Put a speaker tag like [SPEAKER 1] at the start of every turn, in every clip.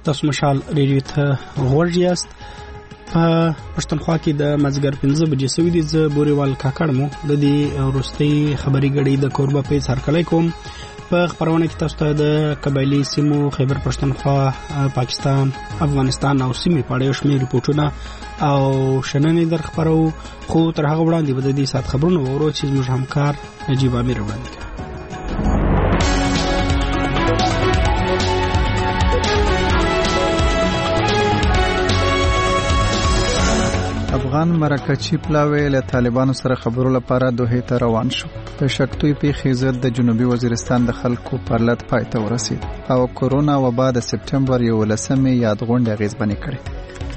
[SPEAKER 1] تاسو مشال ریډیو ته غوږ یاست. په پښتونخوا کې د مازیګر 5 بجې سوي دي. زه بوريوال کاکړ مو د دې وروستي خبري غړي د کوربه پیس هرکلی کوم. په خبرونه کې تاسو ته د قبایلی سیمو خیبر پښتونخوا، پاکستان، افغانستان او سیمې په اړه شمېر ریپورتونه او شننې در خبرو. خو تر هغه وړاندې به د دې سات خبرونه وورو چې زموږ همکار نجیب امیر وړاندې کوي.
[SPEAKER 2] افغان مرکچی پلاوی له طالبانو سره خبرو لپاره دوحې ته روان شو. په شکتوی پیښې ضد د جنوبي وزیرستان د خلکو پرلط پای ته ورسید او کورونا وبا د سپټمبر 11 یاد غونډه اغیزمنې کړې.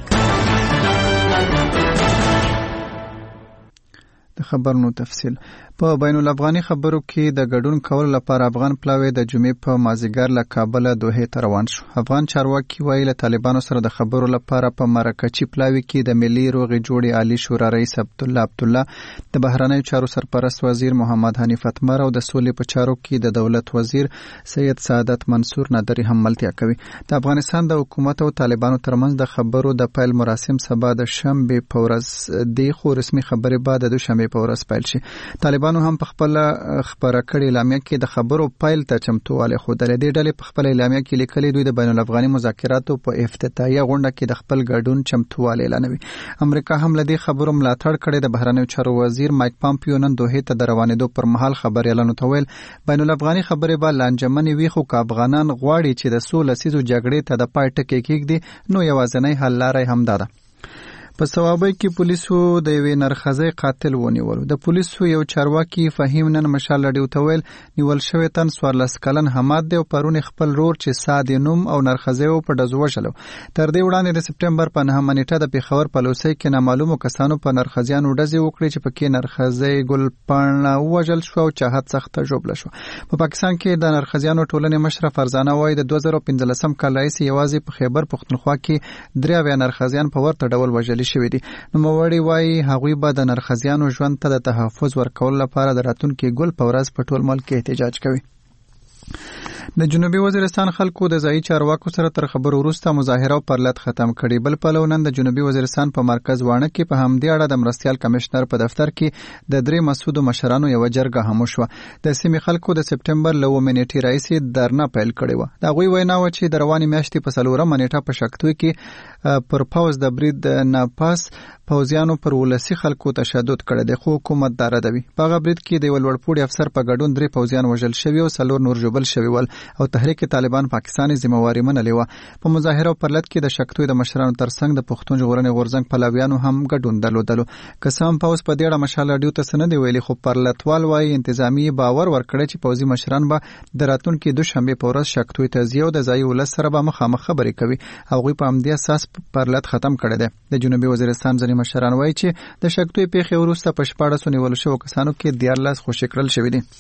[SPEAKER 2] خبرونو تفصیل په بین الافغاني خبرو کې د ګډون کول لپاره افغان پلاوی د جمعې په مازیګر له کابل دوحې ته روان شو. افغان چارواکي وایي له طالبانو سره د خبرو لپاره په مرکچی پلاوی کې د ملي روغې جوړې عالی شورا رئیس عبدالله د بهرنیو چارو سرپرست وزیر محمد حنیف اتمر او د سولې په چارو کې د دولت وزیر سید سعادت منصور نادری هم ملتیا کوي. د افغانستان د حکومت او طالبانو ترمنځ د خبرو د پیل مراسم سبا د شنبه په ورځ دی، خو رسمي خبرې بعد د دوشنبه په ورځ پیل شي. طالبانو هم په خپل خبره کړې اعلامیه کې د خبرو پیل ته چمتووالی ښودلی. دې ډلې په خپل اعلامیه کې لیکلي دوی د بین الافغاني مذاکراتو په افتتاحیه غونډه کې د خپل ګډون چمتووالی اعلانوي. امریکا هم له دې خبرو ملاتړ کړی. د بهرنیو چارو وزیر مایک پامپیو نن دوحې ته د روانېدو پر مهال خبریالانو ته ویل بین الافغاني خبرې به لانجمنې وي، خو که افغانان غواړي چې د سوله لسیزو جګړې ته د پای ټکی کېږدي نو یوازینی حل لاره همدا ده. په ثوابۍ کې پولیسو د یوې نرښځې قاتل ونیولو. د پولیسو یو چارواکي فهیم نن مشال راډیو ته ویل نیول شوی تن 14 کلن حماد دی او پرون خپل رور چې ساد نوم او نرښځې په ډزو وشلو. تر دې وړاندې د سپټمبر په 9 نیټه د پیښور په لوسی کې نامعلومو کسانو په نرښځیانو ډزې وکړې چې پکې نرښځې ګلپاڼه ووژل شو او چاهت سخته ژوبله شو. په پاکستان کې د نرښځیانو ټولنې مشره فرزانه وایي د 2015 کال راهیسې یوازې په خیبر پښتونخوا کې 93 نرښځیان په ورته ډول وژل شوي دي. نوموړي وایي هغوی به د نرښځیانو ژوند ته د تحفظ ورکولو لپاره د راتلونکي ګل په ورځ په ټول ملک کې احتجاج کوي. د جنوبي وزیرستان خلکو د ځایي چارواکو سره تر خبرو وروسته مظاهره او پرلط ختم کړي. بل پلو نن د جنوبي وزیرستان په مرکز وانه کې په همدې اړه د مرستیال کمشنر په دفتر کې د 3 مسعودو مشرانو یو جرګه هم وشوه. د سیمې خلکو د سپټمبر 9 نیټې راهیسې درنه پیل کړې و. د هغوی وینا و چې د روانې میاشتې په 4 نیټه په شکتوی کې پر پوز د برید ناپاس پوزیانو پر ولسی خلکو تشدد کړی دی، خو حکومت دا ردوي. په هغه برید کې د ولوړپوړي افسر په ګډون 3 پوزیان وژل شوي او 4 نور ژوبل شوي ول او تحریک طالبان پاکستاني ذمہواری منلې و. په مظاهره او پرلط کې د شکتوی د مشرانو ترڅنګ د پښتون ژغورنې غورځنګ پلویانو هم ګډون درلودلو. قسم پوز په دې اړه مشال راډیو ته سند ویلي، خو پرلطوال وايي انتظامی باور ورکړي چې پوزي مشران به د راتلونکي دوشنبه په ورځ شکتوی ته ځي او د ځای ولس سره به مخامخ خبرې کوي. هغوی په همدې اساس پرلط ختم کړی دی. د جنوبي وزیرستان ځینې مشران وايي چې د شکتوی پیښې وروسته په 14 نیول شوو کسانو کې 14 خوشي کړل شوي دي.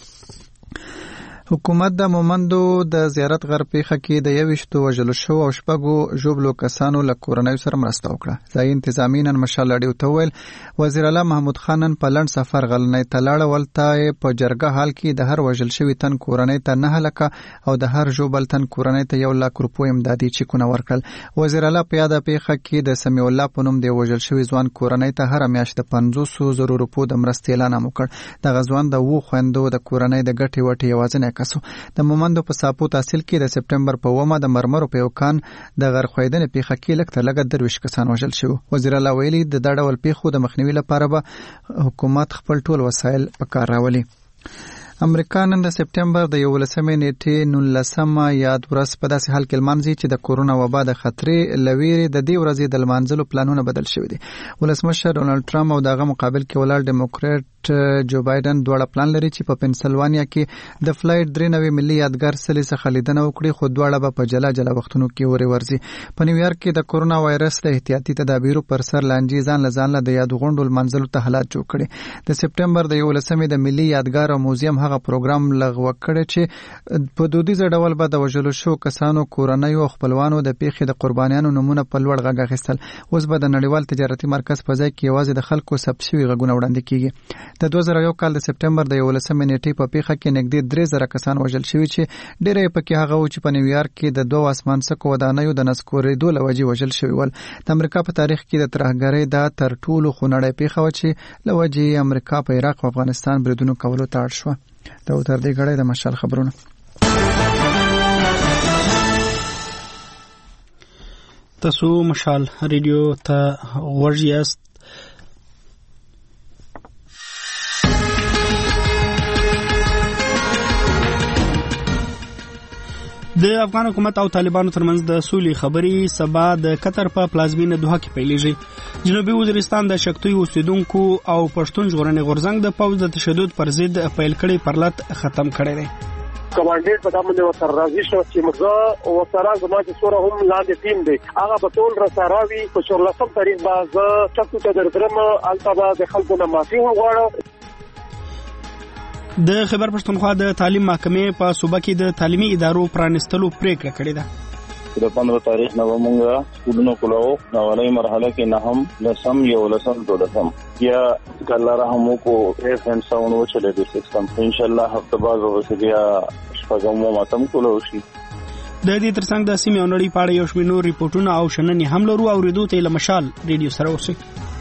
[SPEAKER 2] حکومت د مومندو د زیارت غر پیښه کې د 21 وژل شو او 6 ژوبلو کسانو له کورنۍ سره مرسته وکړه. ځای انتظامی نن مشال راډیو ته ویل وزیر اعلی محمود خان نن په لند سفر غلنۍ ته لاړ ولته په جرګه حال کې د هر وژل شوی تن کورنۍ ته 9 لکه او د هر ژوبل تن کورنۍ ته 1 لک روپۍ امدادي چیکونه ورکړل. وزیر اعلی په یاد پیښه کې د سمیع الله په نوم د وژل شوی ځوان کورنۍ ته هر میاشت 500,000 روپۍ د مرستې اعلان وکړ. د غزوان د وو خويندو د کورنۍ د ګټي وټي یوازینی د مومندو په ساپو تحصیل کې د سپټمبر په 9 د مرمرو په یو کان د غرخویدنې پیښه کې لږ تر لږه 23 کسان وژل شوي. وزیر اعلی ویلي د دا ډول پیښو د مخنیوي لپاره به حکومت خپل ټول وسایل په کار راولي. امریکا نن د سپټمبر د 11 نیټې 19 یاد ورځ په داسې حال کې لمانځي چې د کورونا وبا د خطرې لویری د دې ورځې د لمانځلو پلانونه بدل شوي دي. ولسمشر ډونالد ټرمپ او دغه مقابل کې ولاړ ډیموکراټ جو بایدن دواړه پلان لري چې په پنسلوانیا کې د فلایټ 93 ملي یادګار سلې څخه لیدنه وکړي، خو دواړه به په جلا جلا وختونو کې اوري ورزي. په نیویارک کې د کورونا وایرس د احتیاطي تدابیرو پر سر لانجې ځان له د یاد غونډو لمانځلو ته حالات جوړ کړي. د سپټمبر د 11 د ملي یادګار او موزیم هغه پروګرام لغوه کړی چې په دودیزه ډول به د وژلو شو کسانو کورنۍ او خپلوانو د پیښې د قربانیانو نمونه په لوړ غږ اخیستل. اوس به د نړیوال تجارتي مرکز په ځای کې یوازې د خلکو ثبت شوي غږونه وړاندې کیږي. د 2001 کال د سپټمبر د 11 نیټې په پیښه کې نږدې 3000 کسان وژل شوي چې ډېری پکې هغه و چې په نیویارک کې د 2 اسمان څکو ودانیو د نسکورېدو له وجې وژل شوي ول. د امریکا په تاریخ کې د ترهګرۍ دا تر ټولو خونړۍ پیښه وه چې له وجې امریکا په عراق او افغانستان بریدونو کولو ته اړ شوه. دا تر دې غړې د مشال خبرونه.
[SPEAKER 1] تاسو مشال ریډیو ته غوږ یاست. د افغان حکومت او طالبانو ترمنځ د سولې خبرې سبا د قطر په پلازمینه دوحه کې پیلېږي. جنوبي وزیرستان د شکتوي اوسیدونکو او پښتون ژغورنې غورځنګ د پوځ د تشدد پر ضد پیل کړی پرلط ختم کړی دی.
[SPEAKER 3] کمانډر په دامن یو تر راځي شو چې موږ او سره زما چې سوره هم لاندې ټیم دی هغه په ټول رساراوي په 14 تاریخ باز چکو ته درترم التبا د خلکو نه معافي وغواړم.
[SPEAKER 1] د خیبر پښتونخوا د تعلیم محکمې په صوبه کې د تعلیمي ادارو پرانستلو پریکړه کړې ده.
[SPEAKER 4] د 15 تاریخ نه موږ سکولونو کولو نو ولای مرحله کې نه هم لسم یو لسم دولسم یا کله رحمو کو اف ان ساون و چلے د سیستم ان شاء الله هفته بعد وسګیا شپږم ماتم کولو شي.
[SPEAKER 1] د دې ترڅنګ د سیمې اونړی پاړې یو شمېر ریپورتونه او شننې هم لرو او ریدو ته مشال ریډیو سره اوسئ.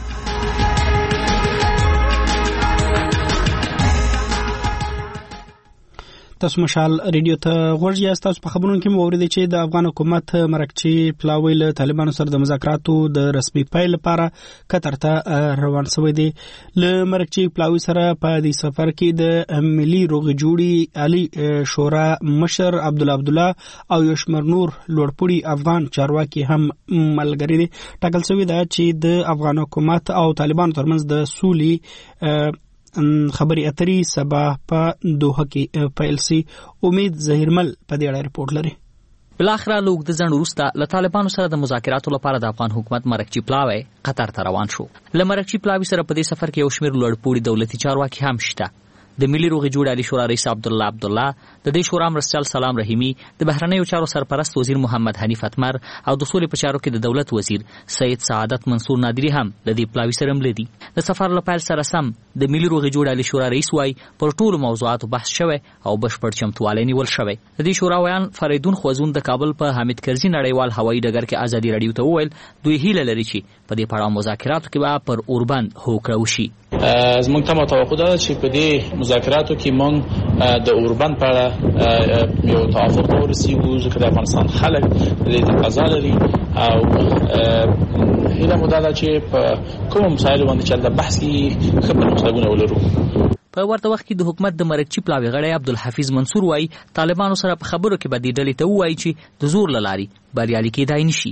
[SPEAKER 1] تاسو مشال ریډیو ته غوږ یاست. تاسو په خبرونو کې مو اوریدل چې د افغان حکومت مرکچی پلاوی له طالبانو سره د مذاکراتو د رسمي پیل لپاره قطر ته روان شوی دی. له مرکچی پلاوی سره په دې سفر کې د ملي روغ جوړي علي شورا مشر عبدالله او یو شمېر نور لوړپوړي افغان چارواکي هم ملګري دي. ټاکل شوی دی چې د افغان حکومت او طالبانو ترمنځ د سولې خبري اتري سبا په دوحه کې پیل سي. امید ظهیرمل په دې اړه رپورټ لري.
[SPEAKER 5] بلاخره لوګ د ځنډ وروسته له طالبانو سره د مذاکراتو لپاره د افغان حکومت مرکچی پلاوی قطر ته روان شو. له مرکچی پلاوی سره په دې سفر کې یو شمېر لوړپوړي دولتي چارواکي هم شته. د ملي روغې جوړ علي شورا رئیس عبدالله د دې شورا مرستیال سلام رحیمی، د بهرنیو چارو سرپرست وزیر محمد حنیف اتمر او د سولې په چارو کې د دولت وزیر سید سعادت منصور نادری هم د دې پلاوی سره ملدي. د سفر لپاره سره سم د ملي روغې جوړ علي شورا رئیس وای پر ټولو موضوعاتو بحث شوه او بشپړ چمتوالی نیول شوی. د دې شورا ویان فریدون خوازون د کابل په حامد کرزي نړیوال هوایي ډګر کې ازادي رادیو ته وویل دوی هیله لري چې په دې پړاو مذاکراتو کې به پر اوربند هوکړه وشي.
[SPEAKER 6] زموږ ته توقع ده چې په دې مذاکراتو کې موږ د اوربند په اړه یو توافق ورسیږو چې د افغانستان خلک د تقاضا لري او هیله مو ده چې په کوم مسایلو باندې چې د بحث کې خبرې مستګونه ولرو.
[SPEAKER 5] په ورته وخت کې د حکومت د مرکچی پلاوی غړی عبدالحفیظ منصور وای طالبانو سره په خبرو کې به د ډلې ته وایي چې د زور لاري بریالي کېدای نشي.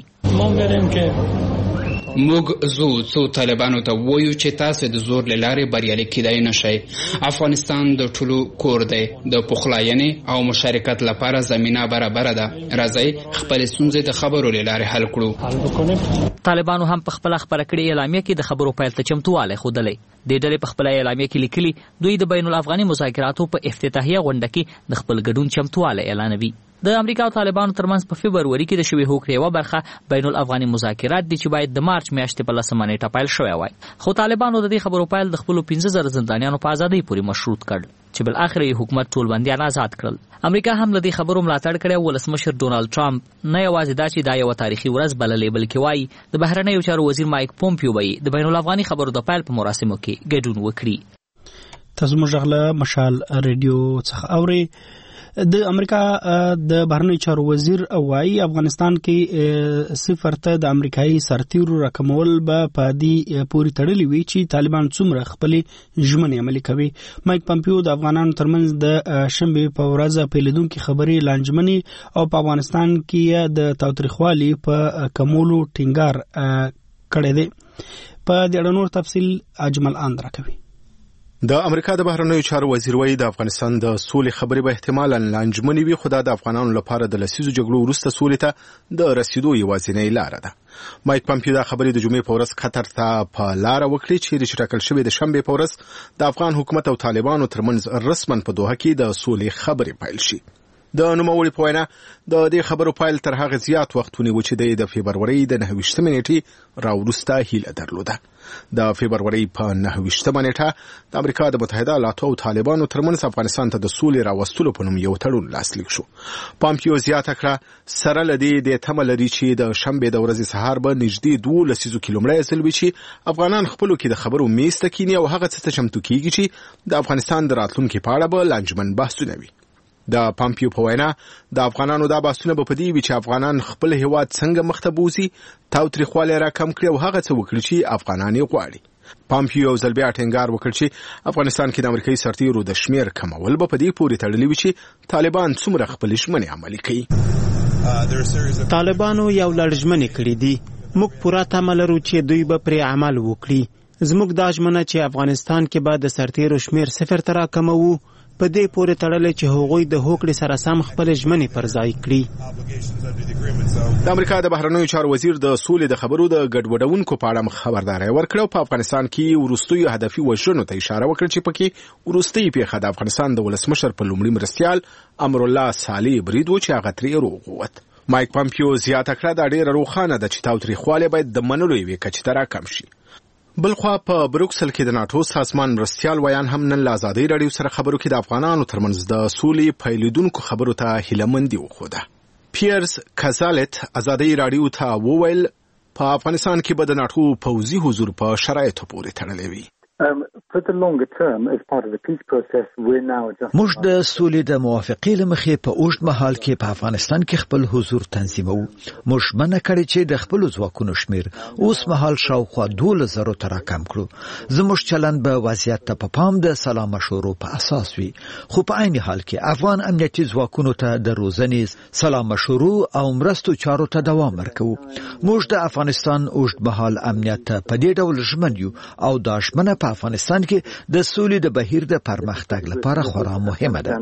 [SPEAKER 7] موږ زو څو طالبانو ته وایو چې تاسو د زور لارې بریالي کېدای نشئ. افغانستان د ټولو کور دی. د پخلاینې او مشارکت لپاره زمينه برابر ده. راځي خپل ستونزې د خبرو لارې حل کړو.
[SPEAKER 5] طالبانو هم په خپل خبره کړې اعلامیه کې د خبرو پیل ته چمتواله خودلې. د ډلې په خپل اعلامیه کې لیکلي دوی د بین الافغاني مذاکراتو په افتتاحیه غونډه کې د خپل ګډون چمتواله اعلانوي. د امریکا او طالبانو ترمنځ په فبروري کې د شوی هوکړې یوه برخه بین الافغاني مذاکرات دي چې باید د مارچ میاشتې په 10 نیټه پیل شوی وای. خو طالبانو د دې خبرو پیل د خپل 15000 زندانیانو په ازادۍ پورې مشروط کړ چې بل اخر یې حکومت ټول بندیان آزاد کړل. امریکا هم له دې خبرو ملاتړ کړی. ولسمشر ډونالد ټرمپ نه یوازې دا چې دا یو تاریخي ورځ بللې بلکې وایي د بهرنیو چارو وزیر مایک پومپیو به د بین الافغاني خبرو د پیل په مراسمو کې ګډون وکړي.
[SPEAKER 1] تاسو موږ غله مشال ریډیو څخه اوري. د امریکا د بهرنیو چارو وزیر وایي افغانستان کې صفر ته د امریکایي سرتیرو راکمول به په دې پورې تړلي وي چې طالبان څومره خپلې ژمنې عملي کوي. مایک پمپیو د افغانانو ترمنځ د شنبې په ورځ پیلېدونکې خبرې لانجمنې او په افغانستان کې د تاوتریخوالي په کمولو ټینګار کړی دی. په دې اړه نور تفصیل اجمل اندرا کوي.
[SPEAKER 8] د امریکا د بهرنیو چارو وزیر وایي د افغانستان د سولې خبرې به احتمالاً لانجمنې وي، خو دا د افغانانو لپاره د لسیزو جګړو وروسته سولې ته د رسیدو یوازینۍ لاره ده. مایک پمپیو دا خبرې د جمعې په ورځ قطر ته په لاره وکړې چې ټاکل شوې د شنبې په ورځ د افغان حکومت او طالبانو ترمنځ رسماً په دوحه کې د سولې خبرې پیل شي. د نوموړي په وینا د دې خبرو پایل تر هغه زیات وخت ونیو چې د فبروري د 29 نیټې راوروسته هیله درلوده. د فبروري په 29 نیټه د امریکا د متحده ایالاتو او طالبانو ترمنځ افغانستان ته د سولې راوستلو په نوم یو تړون لاسلیک شو. پامپیو زیاته کړه سره لدی د تمه لري چې د شنبه د ورځې سهار به نږدې 12 کیلومتره ځل وي چې افغانان خپلو کې د خبرو میز ته کینی او هغه څه چمتو کیږي چې د افغانستان د راتلونکي په اړه به لانجمن بحثونه وي. د پامپیو په وینا د افغانانو دا بحثونه به په دې وي چې افغانان خپل هیواد څنګه مخته بوزي، تاوتریخوالی را کم کړي او هغه څه وکړي چې افغانان یې غواړي. پامپیو ځل بیا ټینګار وکړ چې افغانستان کې د امریکایي سرتیرو د شمیر کمول به په دې پورې تړلي وي چې طالبان څومره خپل ژمنې عملي کوي.
[SPEAKER 1] طالبانو یو لړ ژمنې کړې دي، موږ پوره تمه لرو چې دوی به پرې عمل وکړي. زموږ دا ژمنه چې افغانستان کې به د سرتیرو شمیر 0 ته راکموو په دې پورې تړلې چې هغوی د هوکړې سره سم خپل ژمنې پر ځای کړي.
[SPEAKER 8] د امریکا د بهرنیو چارو وزیر د سولې د خبرو د ګډوډونکو په اړه خبرداري ورکړه او په افغانستان کې وروستیو هدفي وژنو ته اشاره وکړه چې پکې وروستي پیښه د افغانستان د ولسمشر په لومړي مرستیال امرالله صالح برید و چې هغه ترې روغ ووت. مایک پامپیو زیاته کړه دا ډېره روښانه ده چې تاوتریخوالی باید د منلو یوې کچې ته راکم شي. بلخوا په بروکسل کې د ناتو سازمان مرستیال ویان هم نن له ازادۍ راډیو سره خبرو کې د افغانانو ترمنځ د سولې پیلېدونکو خبرو ته هیلهمندي وښوده. پیرس کازالت ازادۍ راډیو ته وویل په افغانستان کې به د ناتو پوځي حضور په شرایطو پورې تړلی وي.
[SPEAKER 9] موږ د سولې د موافقې له مخې په اوږد مهال کې په افغانستان کې خپل حضور تنظیموو. موږ منع کړی چې د خپل ځواکونو شمیر اوس مهال شاوخوا 12,000 ته راکم کړو. زموږ چلند به وضعیت ته په پام د سلا مشورو په اساس وي، خو په عین حال کې افغان امنیتي ځواکونو ته د روزنې، سلا مشورو او مرستو چارو ته دوام ورکوو. موږ د افغانستان اوږد مهال امنیت ته په دې ډول ژمن یو او دا ژمنه په افغانستان کې د سولې د بهیر د پرمختګ لپاره خورا مهمه ده.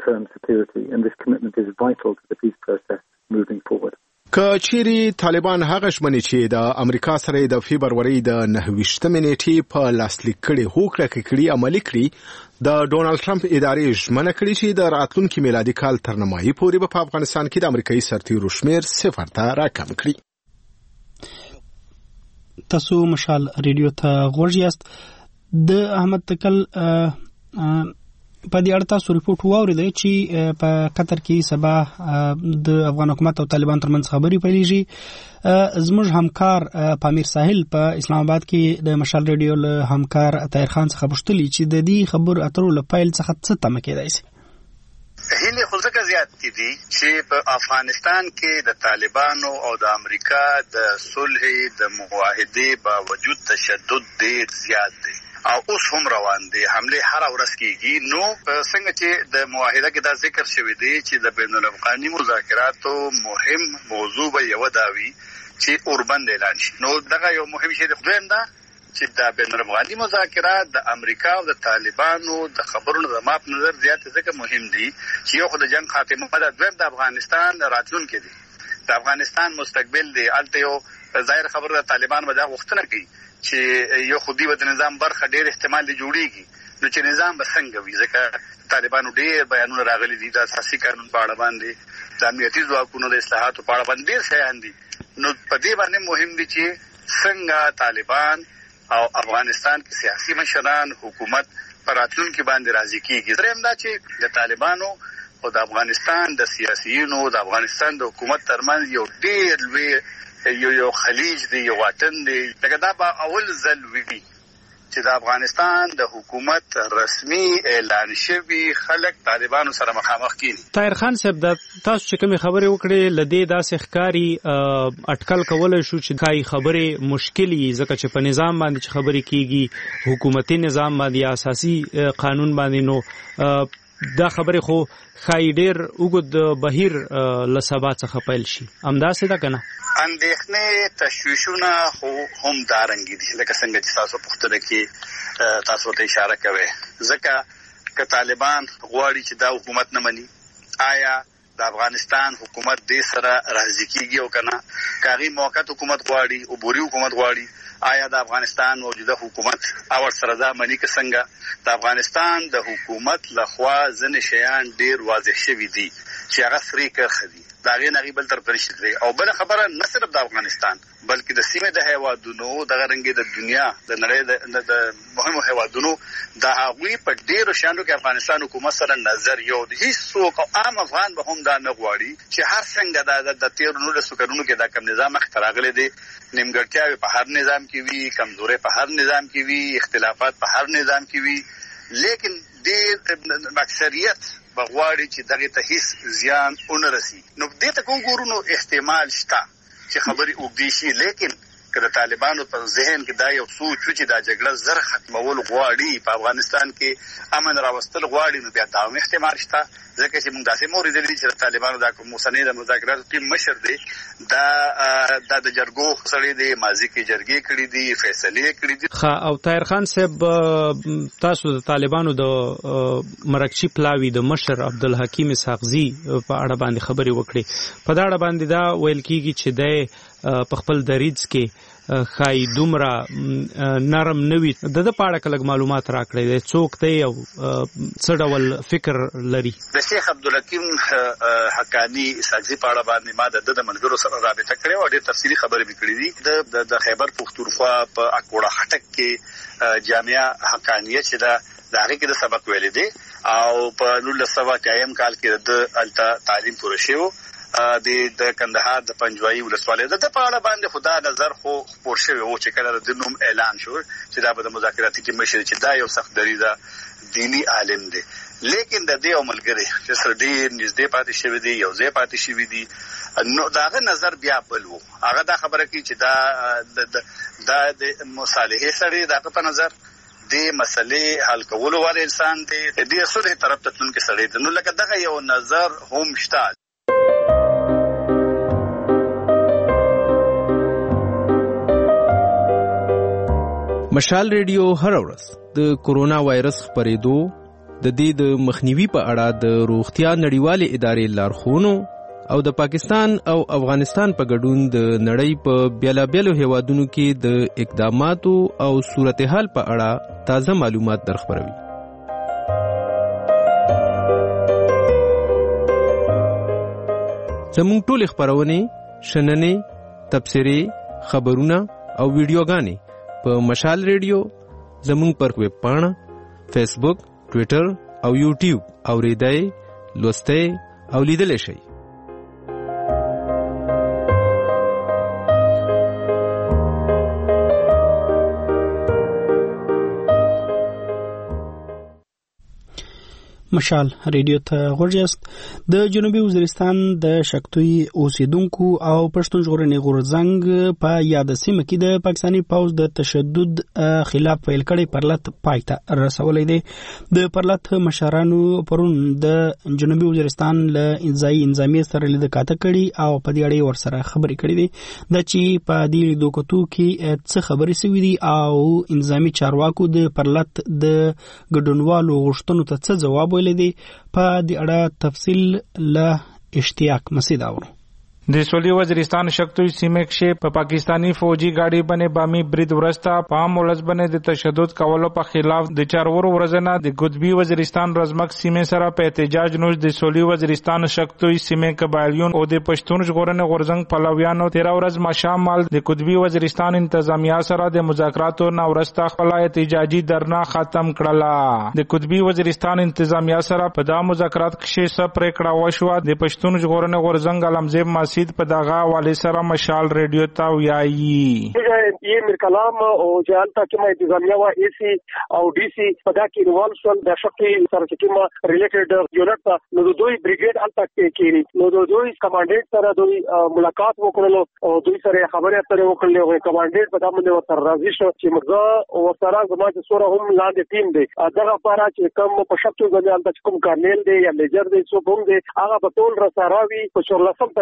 [SPEAKER 8] که چیرې طالبان هغه ژمنې چې د امریکا سره د فبروري د 29 نیټې په لاسلیک کړي هوکړه کړي عملي کړي، د ډونالد ټرمپ ادارې ژمنه کړې چې د راتلونکي میلادي کال تر نیمایي پورې په افغانستان کې د امریکایي سرتیرو شمیر 0 ته راکم کړي.
[SPEAKER 1] تاسو مشال ریډیو ته غوږ یاست. د احمد تکل په دې اړه تاسو ریپورت واوریدئ چې په قطر کې سبا د افغان حکومت او طالبان ترمنځ خبرې پیلېږي. زموږ همکار پامیر ساحل په اسلام آباد کې د مشال ریډیو له همکار طاهر خان څخه پوښتلي چې د دې خبرو اترو له پیل څخه څه تمه کېدای شي.
[SPEAKER 10] هیله خو ځکه زیات دي چې په افغانستان کې د طالبانو او د امریکا د صلح د معاهدې باوجود تشدد ډېر زیات دی او اوس هم روان دي. حمله هر ورځ کیږي. نو څنګه چې د معاهده کې دا ذکر شوی دی چې د بین الافغاني مذاکراتو مهم موضوع به یو داوي چې اوربند اعلان شي. نو دغه یو مهم شی دی. دویم دا چې د بین الافغاني مذاکرات د امریکا او د طالبانو د خبرونو د ماپ نظر زیات ځکه مهم دي چې یو خو د جنگ خاتمه ده، دویم د افغانستان راتلونکي دی، د افغانستان مستقبل دی. البته یو ظاهر خبر د طالبان به دا غوښتنه کوي چې یو خودي د نظام برخه ډېر احتمال دی جوړیږي. نو چې نظام به څنګه وي، ځکه طالبانو ډېر بیانونه راغلي دي د اساسي قانون په اړه باندې، د امنیتي ځواکونو د اصلاحاتو په اړه باندې ډېر شیان دي. نو په دې باندې مهم دي چې څنګه طالبان او افغانستان کې سیاسي مشران حکومت پر راتلونکي باندې راضي کیږي. دریم دا چې د طالبانو او د افغانستان د سیاسيونو د افغانستان د حکومت ترمنځ یو ډېر لوی یو خلیج دی، یو وطن دی. لکه دا به اول ځل وي چې د افغانستان د حکومت رسمي اعلان شوی خلک طالبانو سره مخامخ کیږي.
[SPEAKER 1] طاهر خان صاحب، د تاسو چې کومې خبرې وکړې لدې داسې ښکاری اټکل کولای شو چې کای خبرې مشکلي، ځکه چې په نظام باندې چې خبرې کیږي، حکومتي نظام باندې، اساسي قانون باندې، نو دا خبرې خو خای ډېر اوږد بهیر له سبا څخه پیل شي. همداسې ده که نه؟
[SPEAKER 10] اندېښنې تشویشونه خو هم دارنګې دي، لکه څنګه چې تاسو پوښتنه کې تاسو ته اشاره کوئ. ځکه که طالبان غواړي چې دا حکومت نه مني، آیا د افغانستان حکومت دې سره راضي کیږي او کنه؟ که هغې موقت حکومت غواړي، عبوري حکومت غواړي، آیا د افغانستان موجوده حکومت او ورسره دا مني که څنګه؟ د افغانستان د حکومت لخوا ځینې شیان ډېر واضح شوي دي چې هغه سری کرخه دي دا غي نغي بل تر پرشتري او بل خبره نه صرف د افغانستان بلکې د سیمه د هیوادونو د غرنګي د دنیا د نړۍ د مهمو هیوادونو د هغوی په ډیرو شانو کې افغانستان حکومت سره نظر یو د هیڅ عام افغان به هم دا نه غواړي چې هر څنګه د 13 کلونو کې دا کم نظام اختراغله دي نیمګړتیاوي په هر نظام کې وي کمزوري په هر نظام کې وي اختلافات په هر نظام کې وي لیکن د اکثریت بغواړي چې دغه ته هیڅ زیان ونرسي نو دې ته کوم ګورونو احتمال شته چې خبري وګدي شي لیکن کله طالبانو په ذهن کې دا یو سوچ چې دا جګړه زر ختمول غواړي په افغانستان کې امن راوستل غواړي نو بیا دا هم احتمال شته ځکه چې موږ داسې موري دي چې طالبانو دا کوم مسنده مذاکرات ټیم مشر دی دا د جرګو سړي دی مازی کې جرګې کړې دي فیصله کړې دي
[SPEAKER 1] او طاهر خان صاحب تاسو د طالبانو د مرکچی پلاوی د مشر عبدالحکیم اسحاقزی په اړه باندې خبري وکړي په دا اړه باندې دا ویل کیږي چې د په خپل دریځ کې خای دومره نرم نوي د پاړه کلک معلومات راکړي د څوک دی او څه ډول فکر لري
[SPEAKER 10] د شیخ عبدالحکیم حقانی اسحاقزی پاړه باندې ما د منګرو سره رابطه کړې او ډېر تفصیلی خبرې وکړې دي د خیبر پختونخوا په اکوړه خټک کې جامعه حقانیه چې دا هغه کې د سبق ویل دي او په 1980 کال کې د التا تعلیم پوره شو د کندهار د پنجوایي ولسوالۍ د پاړه باندې خدا نظر خو خبر شوی او چې کله د نوم اعلان شو چې دا به د مذاکراتي کې مشر چې دا یو سخت دریزه دینی عالم دی لیکن د دې عملګری چې سره ډېر نږدې پاتې شوی دی یو ځای پاتې شوی دی نو داغه نظر بیا بل وو هغه دا خبره کوي چې دا د مصالحه سره دغه په نظر د مسلې حل کولو ول انسان دی د صلح طرف ته تلونکي سره دی نو لکه دغه یو نظر هم شته
[SPEAKER 11] مشال ریډیو هر ورځ د کورونا وایرس خپرېدو د دې د مخنیوي په اړه د روغتیا نړیوالې ادارې لارښوونو او د پاکستان او افغانستان په ګډون د نړۍ په بیلابیلو هیوادونو کې د اقداماتو او صورتحال په اړه تازه معلومات درخبروي. زموږ ټول خبرونه شننې تبصرې خبرونه او ویډیوګانې په مشال ریډیو زموږ پر ویب پاڼه فیسبوک ټویټر او یوټیوب اوریدای لوستئ او لیدلی شئ.
[SPEAKER 1] مشال ریډیو ته غوږیاست. د جنوبي وزیرستان د شکتوی اوسیدونکو او پښتون ژغورنې غورځنګ په یاد سیمه کې د پاکستاني پوځ د تشدد خلاف پیل کړی پرلط پای ته رسولی دی. د پرلط مشرانو پرون د جنوبي وزیرستان له انځامي سره لید کاته کړي او په دې اړه ورسره خبرې کړې دي د چې په دې لیدوکتو کې څه خبرې سوي دي او انځامي چارواکو د پرلط د ګډونوالو غوښتنو ته څه ځواب لدي په دې اړه تفصیل له اشتیاق مسعود اورو.
[SPEAKER 12] د سولې وزیرستان شکتوی سیمه کې په پاکستانی فوجي گاډي باندې بامي برید ورستا پام ولز باندې د تشدد کولو په خلاف د چارورو ورځنه د قطبی وزیرستان رزمک سیمه سره په احتجاج نوش د سولې وزیرستان شکتوی سیمه قبایلیون او د پښتون ژغورنې غورځنګ پلویانو 13 ورځ مشامل د قطبی وزیرستان انتظامیه سره د مذاکراتو نو ورستا خپل احتجاجي درنا ختم کړله. د قطبی وزیرستان انتظامیه سره په دا مذاکرات کې څه پریکړه وشوه د پښتون ژغورنې غورځنګ علمزیب مسعود په دغه حواله سره مشال ریډیو ته ویایي.
[SPEAKER 3] یہ میر کلام او جانتا چې ما انتظامیه وا ای سی او ډي سی په دا کې روان شول د شکتي سره چې ما ریلیټډ یونټ نو دوی بریګیډ الته کې نو دوی کمانډنټ سره دوی ملاقات وکړلو او دوی سره خبرې اترې وکړلې او کمانډنټ په دامن ورته راضي شو چې موږ ورسره زما چې سوره هم لاندې ټیم دی دغه لپاره چې کوم په شکتي ځای الته کوم کارنیل دی یا میجر دی څو هم دی هغه په ټول رساراوي په 14 تاریخ باز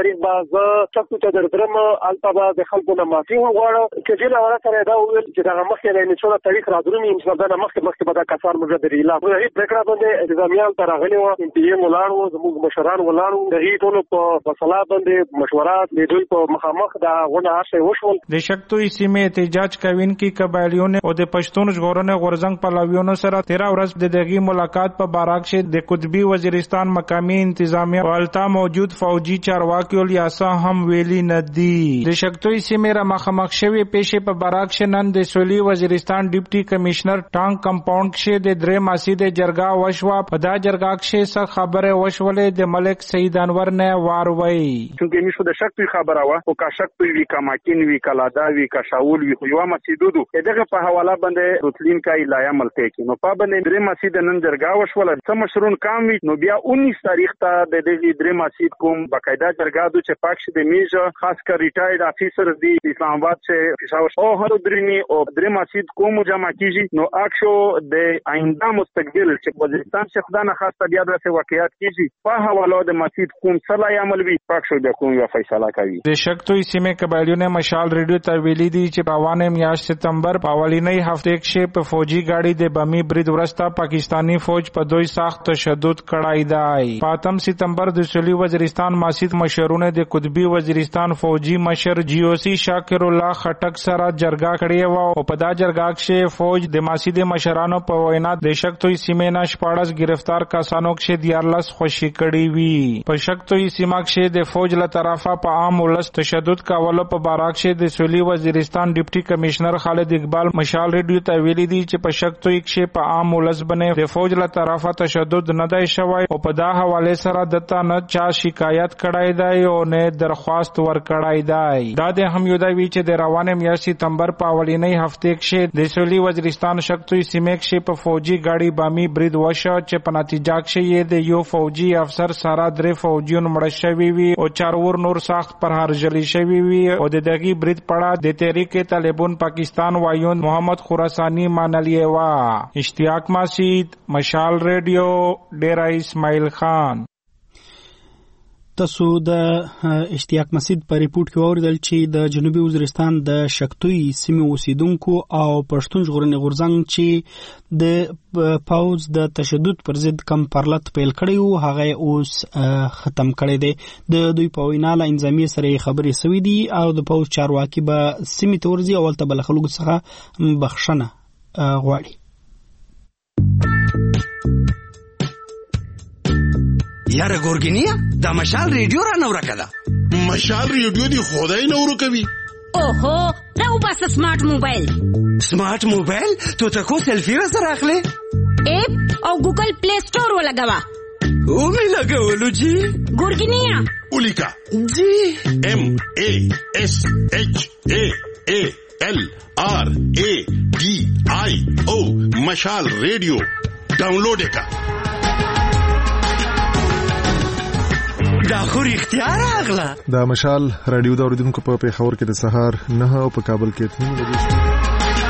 [SPEAKER 3] زه څه ته درترم البته د خلکو نه معافي وغواړم چې جلا ولا سره دا ویل چې دا مخکې له نشو تاریخ راځرمي ان شاء الله دا مخکې به دا کسان مجدري لا په هیڅ فکر باندې انتظامیان تر غلي وو انتظام ولاړو زموږ مشران ولاړو د هیڅ ټول په صلاح باندې مشورات لیدل په مخامخ دا غونه هڅه وشول
[SPEAKER 12] د شکتوي سیمې احتجاج کوونکي قبایلیونه او د پښتون ژغورنې غورزنګ پلاویونو سره 13 ورځ د دغه ملاقات په باراک شه د قطبی وزیرستان مقامی انتظامیه او التا موجود فوجي چارواکي او لیاسا هم ویلي ندي د شکتوي سیمې را مخامخ شوی پیښې په باراک شه نن د سولي وزیرستان ډیپټي کمشنر ټانک کمپاوند شه د درې ماسي د جرګه وشوا په دا جرګه شه څه خبره وشولې د ملک سید انور نه واروي
[SPEAKER 13] چې موږ د شکتوي خبره وا او کا شکتوي وی کا ماکین وی کا لادا وی کا شاول وی خو یو مسجدو دغه په حواله باندې روتلین کا لایا ملته کې نو په باندې درې مسجد نن جرګه وشول څه مشرون کام وی نو بیا 19 تاریخ ته د دې درې مسجد کوم باقاعده جرګه د چې پاک شه د میجر خاص کر ریټایرډ افیسر دی اسلام آباد سے پېښور او هر درنی او درې مسجد کوم جمع کیږي نو اکشو د آینده مستقبل چې وزیرستان څخه خدانه خاصه بیا د واقعیت کیږي په حواله د مسجد کوم صلاح عمل وی پاک شو د کوم یو فیصله کوي
[SPEAKER 12] د شکتوي سیمې قبایلیونه مشال ریډیو ته ویلي دي چې په اوانه میاشت سپتمبر په اولینې هفته کې په فوجي گاډي د بمی برید ورسته پاکستانی فوج په دوی سخت تشدد کړای دی په 8 سپتمبر د سولي وزیرستان مسجد مشرونه د قطبی وزیرستان فوجي مشر جی او سی شاکر الله خټک سره جرګه کړې و او په دا جرګه کې فوج د مسجد مشرانو په وینا د شکتوي سیمې نه 14 گرفتار کسانو کې دیارلس خوشي کړي وی په شکتوي سیمه کې د فوج له طرفه په عام ولس تشدد کولو په باراک کې د سولي وزیرستان ډیپټي کمشنر خالد اقبال مشال ریډیو ته ویلي دي چې په شکتوي کې په عام ولس باندې د فوج له طرفه تشدد نه دی شوی او په دا حواله سره دته نه چا شکایت کړای دی او نه درخواست ور کړای دی دا د هم یو دی چې د روانه میاشتې سپتمبر په اولینې هفته کې د سولي وزیرستان شکتوي سیمې کې په فوجي گاډي بامي برید وشو چې په نتیجه کې د یو فوجي افسر سره درې فوجیون مړ شوي وي او چارور نور سخت پر هرجلی شوی وی او د دغه برید پړه د تحریک طالبان پاکستان وایون محمد خراسانی مانلی وا اشتیاق مسجد مشال ریډیو ډیرا اسماعیل خان
[SPEAKER 1] تاسو د اشتیاق مسجد په ریپورت کې اوریدل چې د جنوبي وزیرستان د شکتوي سیمې اوسیدونکو او پښتون ژغورنې غورځنګ چې د پاوز د تشدد پر ضد کم پرلط پیل کړی او هغه اوس ختم کړی دی د دوی په وینا له انځامي سره خبرې سوي دي او د پاوز چارواکي به سیمې تورزي او تل بل خلکو څخه بخښنه غواړي
[SPEAKER 14] یاره ګورګینیا دا مشال ریډیو را نو راکړه
[SPEAKER 15] مشال ریډیو دی خدای نو ورکوي
[SPEAKER 16] اوهو راو بس سمارټ موبایل
[SPEAKER 14] تو تکو سیلفی را سره اخلي
[SPEAKER 16] اپ او ګوګل پلی سٹور ولګوا
[SPEAKER 14] او می لګولو جی
[SPEAKER 16] ګورګینیا
[SPEAKER 15] اولیکا
[SPEAKER 14] جی
[SPEAKER 15] ام ا اس اچ ا ال ار ا ډي آی او مشال ریډیو ډاونلوډ کا
[SPEAKER 14] دا خو اختیار اغلا
[SPEAKER 17] دا مشال رادیو دا اوریدونکو په پیښور کې د سهار 9 او په کابل کې 3 بجې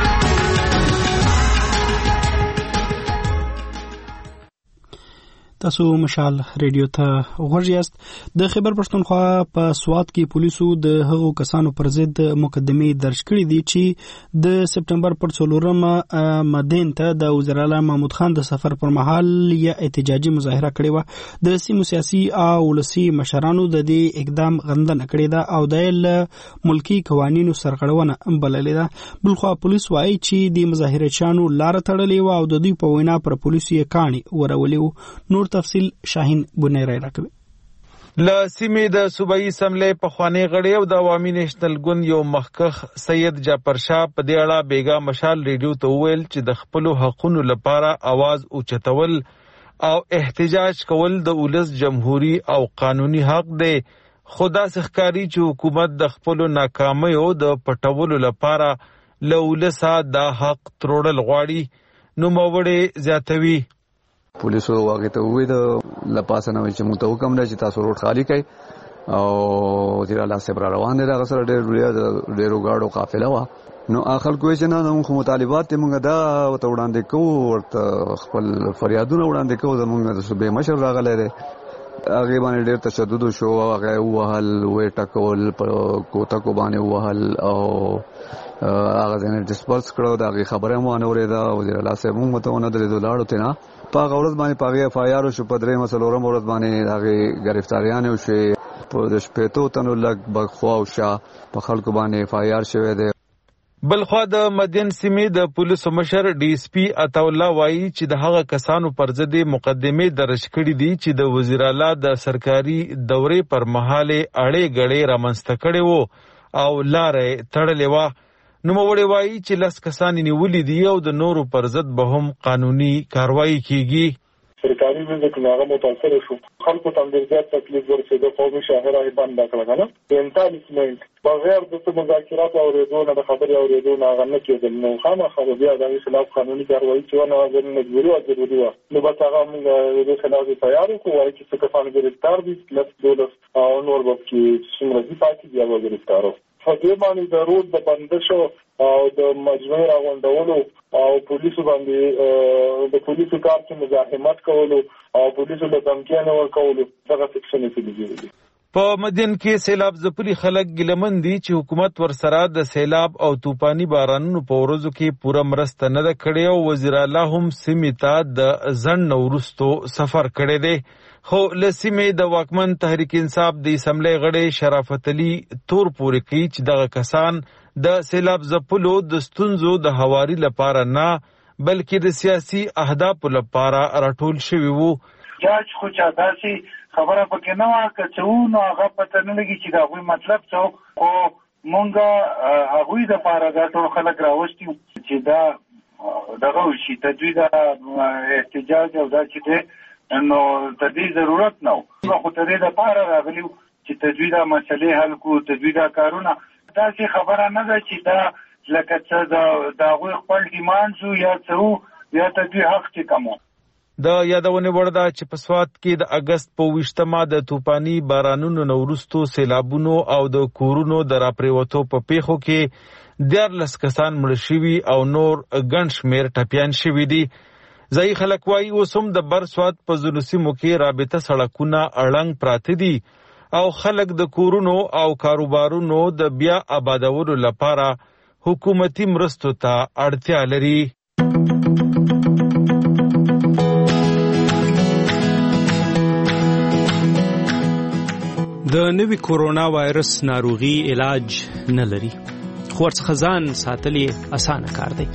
[SPEAKER 1] تاسو مشال ریډیو ته غوږ یاست د خیبر پښتونخوا په سوات کې پولیسو د هغو کسانو پر ضد مقدمې درج کړې دي چې د سپتمبر پر 4 مدین ته د وزیر اعلی محمود خان د سفر پر مهال یا احتجاجي مظاهره کړې و د سیمو سیاسي او ولسي مشرانو د دې اقدام غندنه کړې ده او د ملکی قوانینو سرغړونه بللې ده بلخوا پولیس وايي چې د مظاهرچیانو لار تړلې و او د دوی په وینا پر پولیسو یې کاڼي ورولې نور تفصیل شاهین بنیرای راکوي
[SPEAKER 18] ل سیمې د صوبایي اسمبلی په خوانی غړي او د عوامي نېشنل ګوند یو مخکخ سید جعفر شاه په دې اړه بیګا مشال ریډیو ته ویل چې د خپل حقونو لپاره आवाज اوچتول او احتجاج کول د ولس جمهوریت او قانوني حق دی خدا سخکاری چې حکومت د خپل ناکامیو د پټولو لپاره له ولسا د حق ترورل غواړي نو موړې زیاتوي
[SPEAKER 19] پولیسو واګه ته وې د لپاسنه چې موږ ته حکم دی چې تاسو روډ خالی کړئ او وزیر اعلی صاحب روان دي دا سره ډېرو گاډو قافله وا نو اخر کوی چې نه موږ مطالبات موږ دا وړاندې کوو ورته خپل فریادونه وړاندې کوو زموږ د صوبې مشر راغلی دی هغه باندې ډېر تشدد شو، هغه وهل وې ټکول په کوتا کو باندې وهل او هغه ځنه ډیسپرس کړو. دا خبره مو نه اورېده، وزیر الله صاحب مو ته ونه درېدو لاړو ته نه په غوړز باندې پاغه اف آی آر شو په درې مسلورم ورځ باندې هغه گرفتاریان شو په د شپېتو تنو لګ بخوا او شا په خلکو باندې اف آی آر شوه دی.
[SPEAKER 18] بلخوا د مدین سیمې د پولیسو مشر ډي اس پی عطا الله وایي چې د هغه کسانو پر ضد مقدمې درج کړې دي چې د وزیر اعلی د سرکاري دورې پر مهال اړې غړې رامنځته کړې وو او لارې تړلې وه. نوموړی وایي چې 10 کسان نیولي دي او د نورو پر ضد به هم قانوني کاروایی کیږي.
[SPEAKER 20] سرکاري وزیر هغه متاثر شو، خلکو ته ډېر زیات تکلیف ورسېده، قومي شاهراه یې بند کړه کنه 45 منټ بغیر د مذاکرات اوریدو نه د خبرې اوریدو نه هغه نه کېدل. نو خامخا بیا د خلاف قانوني کاروایی چې ونه غوښتل مجبوري او ضروري وه. نو به هغه موږ د خلاف تیار وکړو، وایي چې څه کسان ګرفتار دي، پلس 12 او نور به کې څومره دي پاتې بیا به ګرفتارو. په دې باندې د روډ د بندشو او د مجموعي راغونډولو او پولیسو باندې د پولیسو کار کې مزاحمت کولو او پولیسو له دمکیانو ورکولو دغه سیکشن دي.
[SPEAKER 18] په مدین کې سیلاب ځپلي خلک ګیلمن دي چې حکومت ورسره د سیلاب او طوفاني بارانونو په ورځو کې پوره مرسته نه ده کړې او وزیر اعلی هم سیمې ته د ځنډ نه وروستو سفر کړی دی. خو له سیمې د واکمن تحریک انصاف د اسمبلی غړی شرافت علي تور پورې کوي چې دغه کسان د سیلاب ځپلو د ستونزو د هواري لپاره نه بلکې د سیاسي اهدافو لپاره راټول شوي وو.
[SPEAKER 21] جاج خو چا داسې خبره پکې نه وه که څه وو نو هغه پته نه لګي چې د هغوی مطلب څه و، خو مونږ هغوی دپاره دا ټول خلک راوستي چې دا دغه وشي تدوی د احتجاج او دا چې دی نو د دې ضرورت نه و، خو د دې دپاره راغلي وو چې تدوی دا مسلې حل کړو، تدوی دا کارونه. داسې خبره نه ده چې دا لکه څه د هغوی خپل ډیمانډ و یا څه و یا تدوی حق چې کم و.
[SPEAKER 18] د یادونې وړ ده چې په سوات کې د اګست په 20مه د طوفاني بارانونو نه وروستو سیلابونو او د کورونو د راپریوتو په پیښو کې 14 کسان مړه شوي او نور ګڼ شمېر ټپیان شوي دي. ځایي خلک وایي اوس هم د بر سوات په ځینو سیمو کې رابطه سړکونه اړنګ پراته دي او خلک د کورونو او کاروبارونو د بیا آبادولو لپاره حکومتي مرستو ته اړتیا لري.
[SPEAKER 11] د نوي کورونا وایرس ناروغي علاج نه لري، خو ورڅخه ځان ساتل یې اسانه کار دی.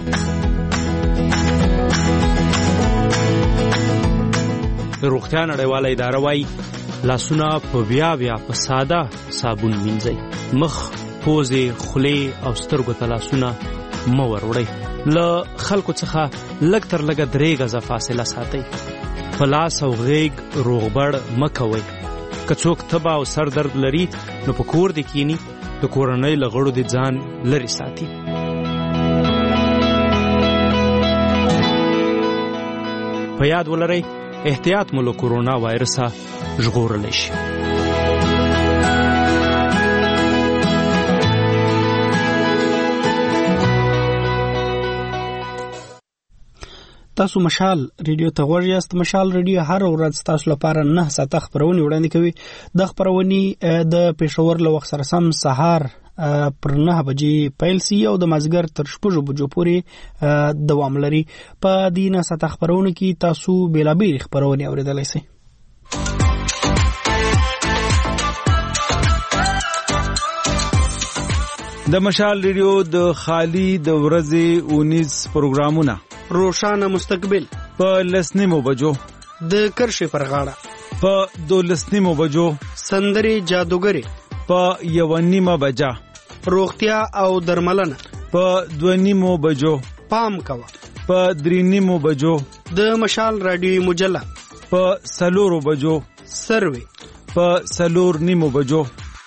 [SPEAKER 11] روغتیا نړیواله اداره وایي لاسونه په بیا په ساده صابون مینځئ، مخ، پوزې، خولې او سترګو ته لاسونه مه وروړئ. له خلکو څخه لږ تر لږه 3 غزه فاصله ساتئ. په لاس او غیږ روغبړ مه کوئ. که څوک تبه او سر درد لري نو په کور دې کینی، د کورنۍ له غړو دې ځان لرې ساتي. په یاد ولرئ احتیاط مو له کورونا وایرسه ژغورلی شي.
[SPEAKER 1] تاسو مشال ریډیو ته غوږ یاست. مشال ریډیو هر ورځ تاسو لپاره 9 ساعته خبرونه وړاندې کوي. د خبرونې د پېښور له وخت سره سم سهار پر 9 بجې پیل سي او د مازیګر تر 6 بجو پورې دوام لري. په دې 9 ساعته خبرونه کې تاسو بیلابېل خبرونه اوریدلای شئ.
[SPEAKER 18] د مشال ریډیو د خالی د ورځې 19 پروګرامونه:
[SPEAKER 1] روشانه مستقبل
[SPEAKER 18] په 10 بجو،
[SPEAKER 1] د کرښې پر غاړه
[SPEAKER 18] په 12 بجو،
[SPEAKER 1] سندري جادوګری
[SPEAKER 18] په 1 بجا،
[SPEAKER 1] روغتیا او درملنه
[SPEAKER 18] په 2 بجو،
[SPEAKER 1] پام کوه
[SPEAKER 18] په 3 بجو،
[SPEAKER 1] د مشال رادیو مجله
[SPEAKER 18] په 4 بجو،
[SPEAKER 1] سروي
[SPEAKER 18] په 4 بجو.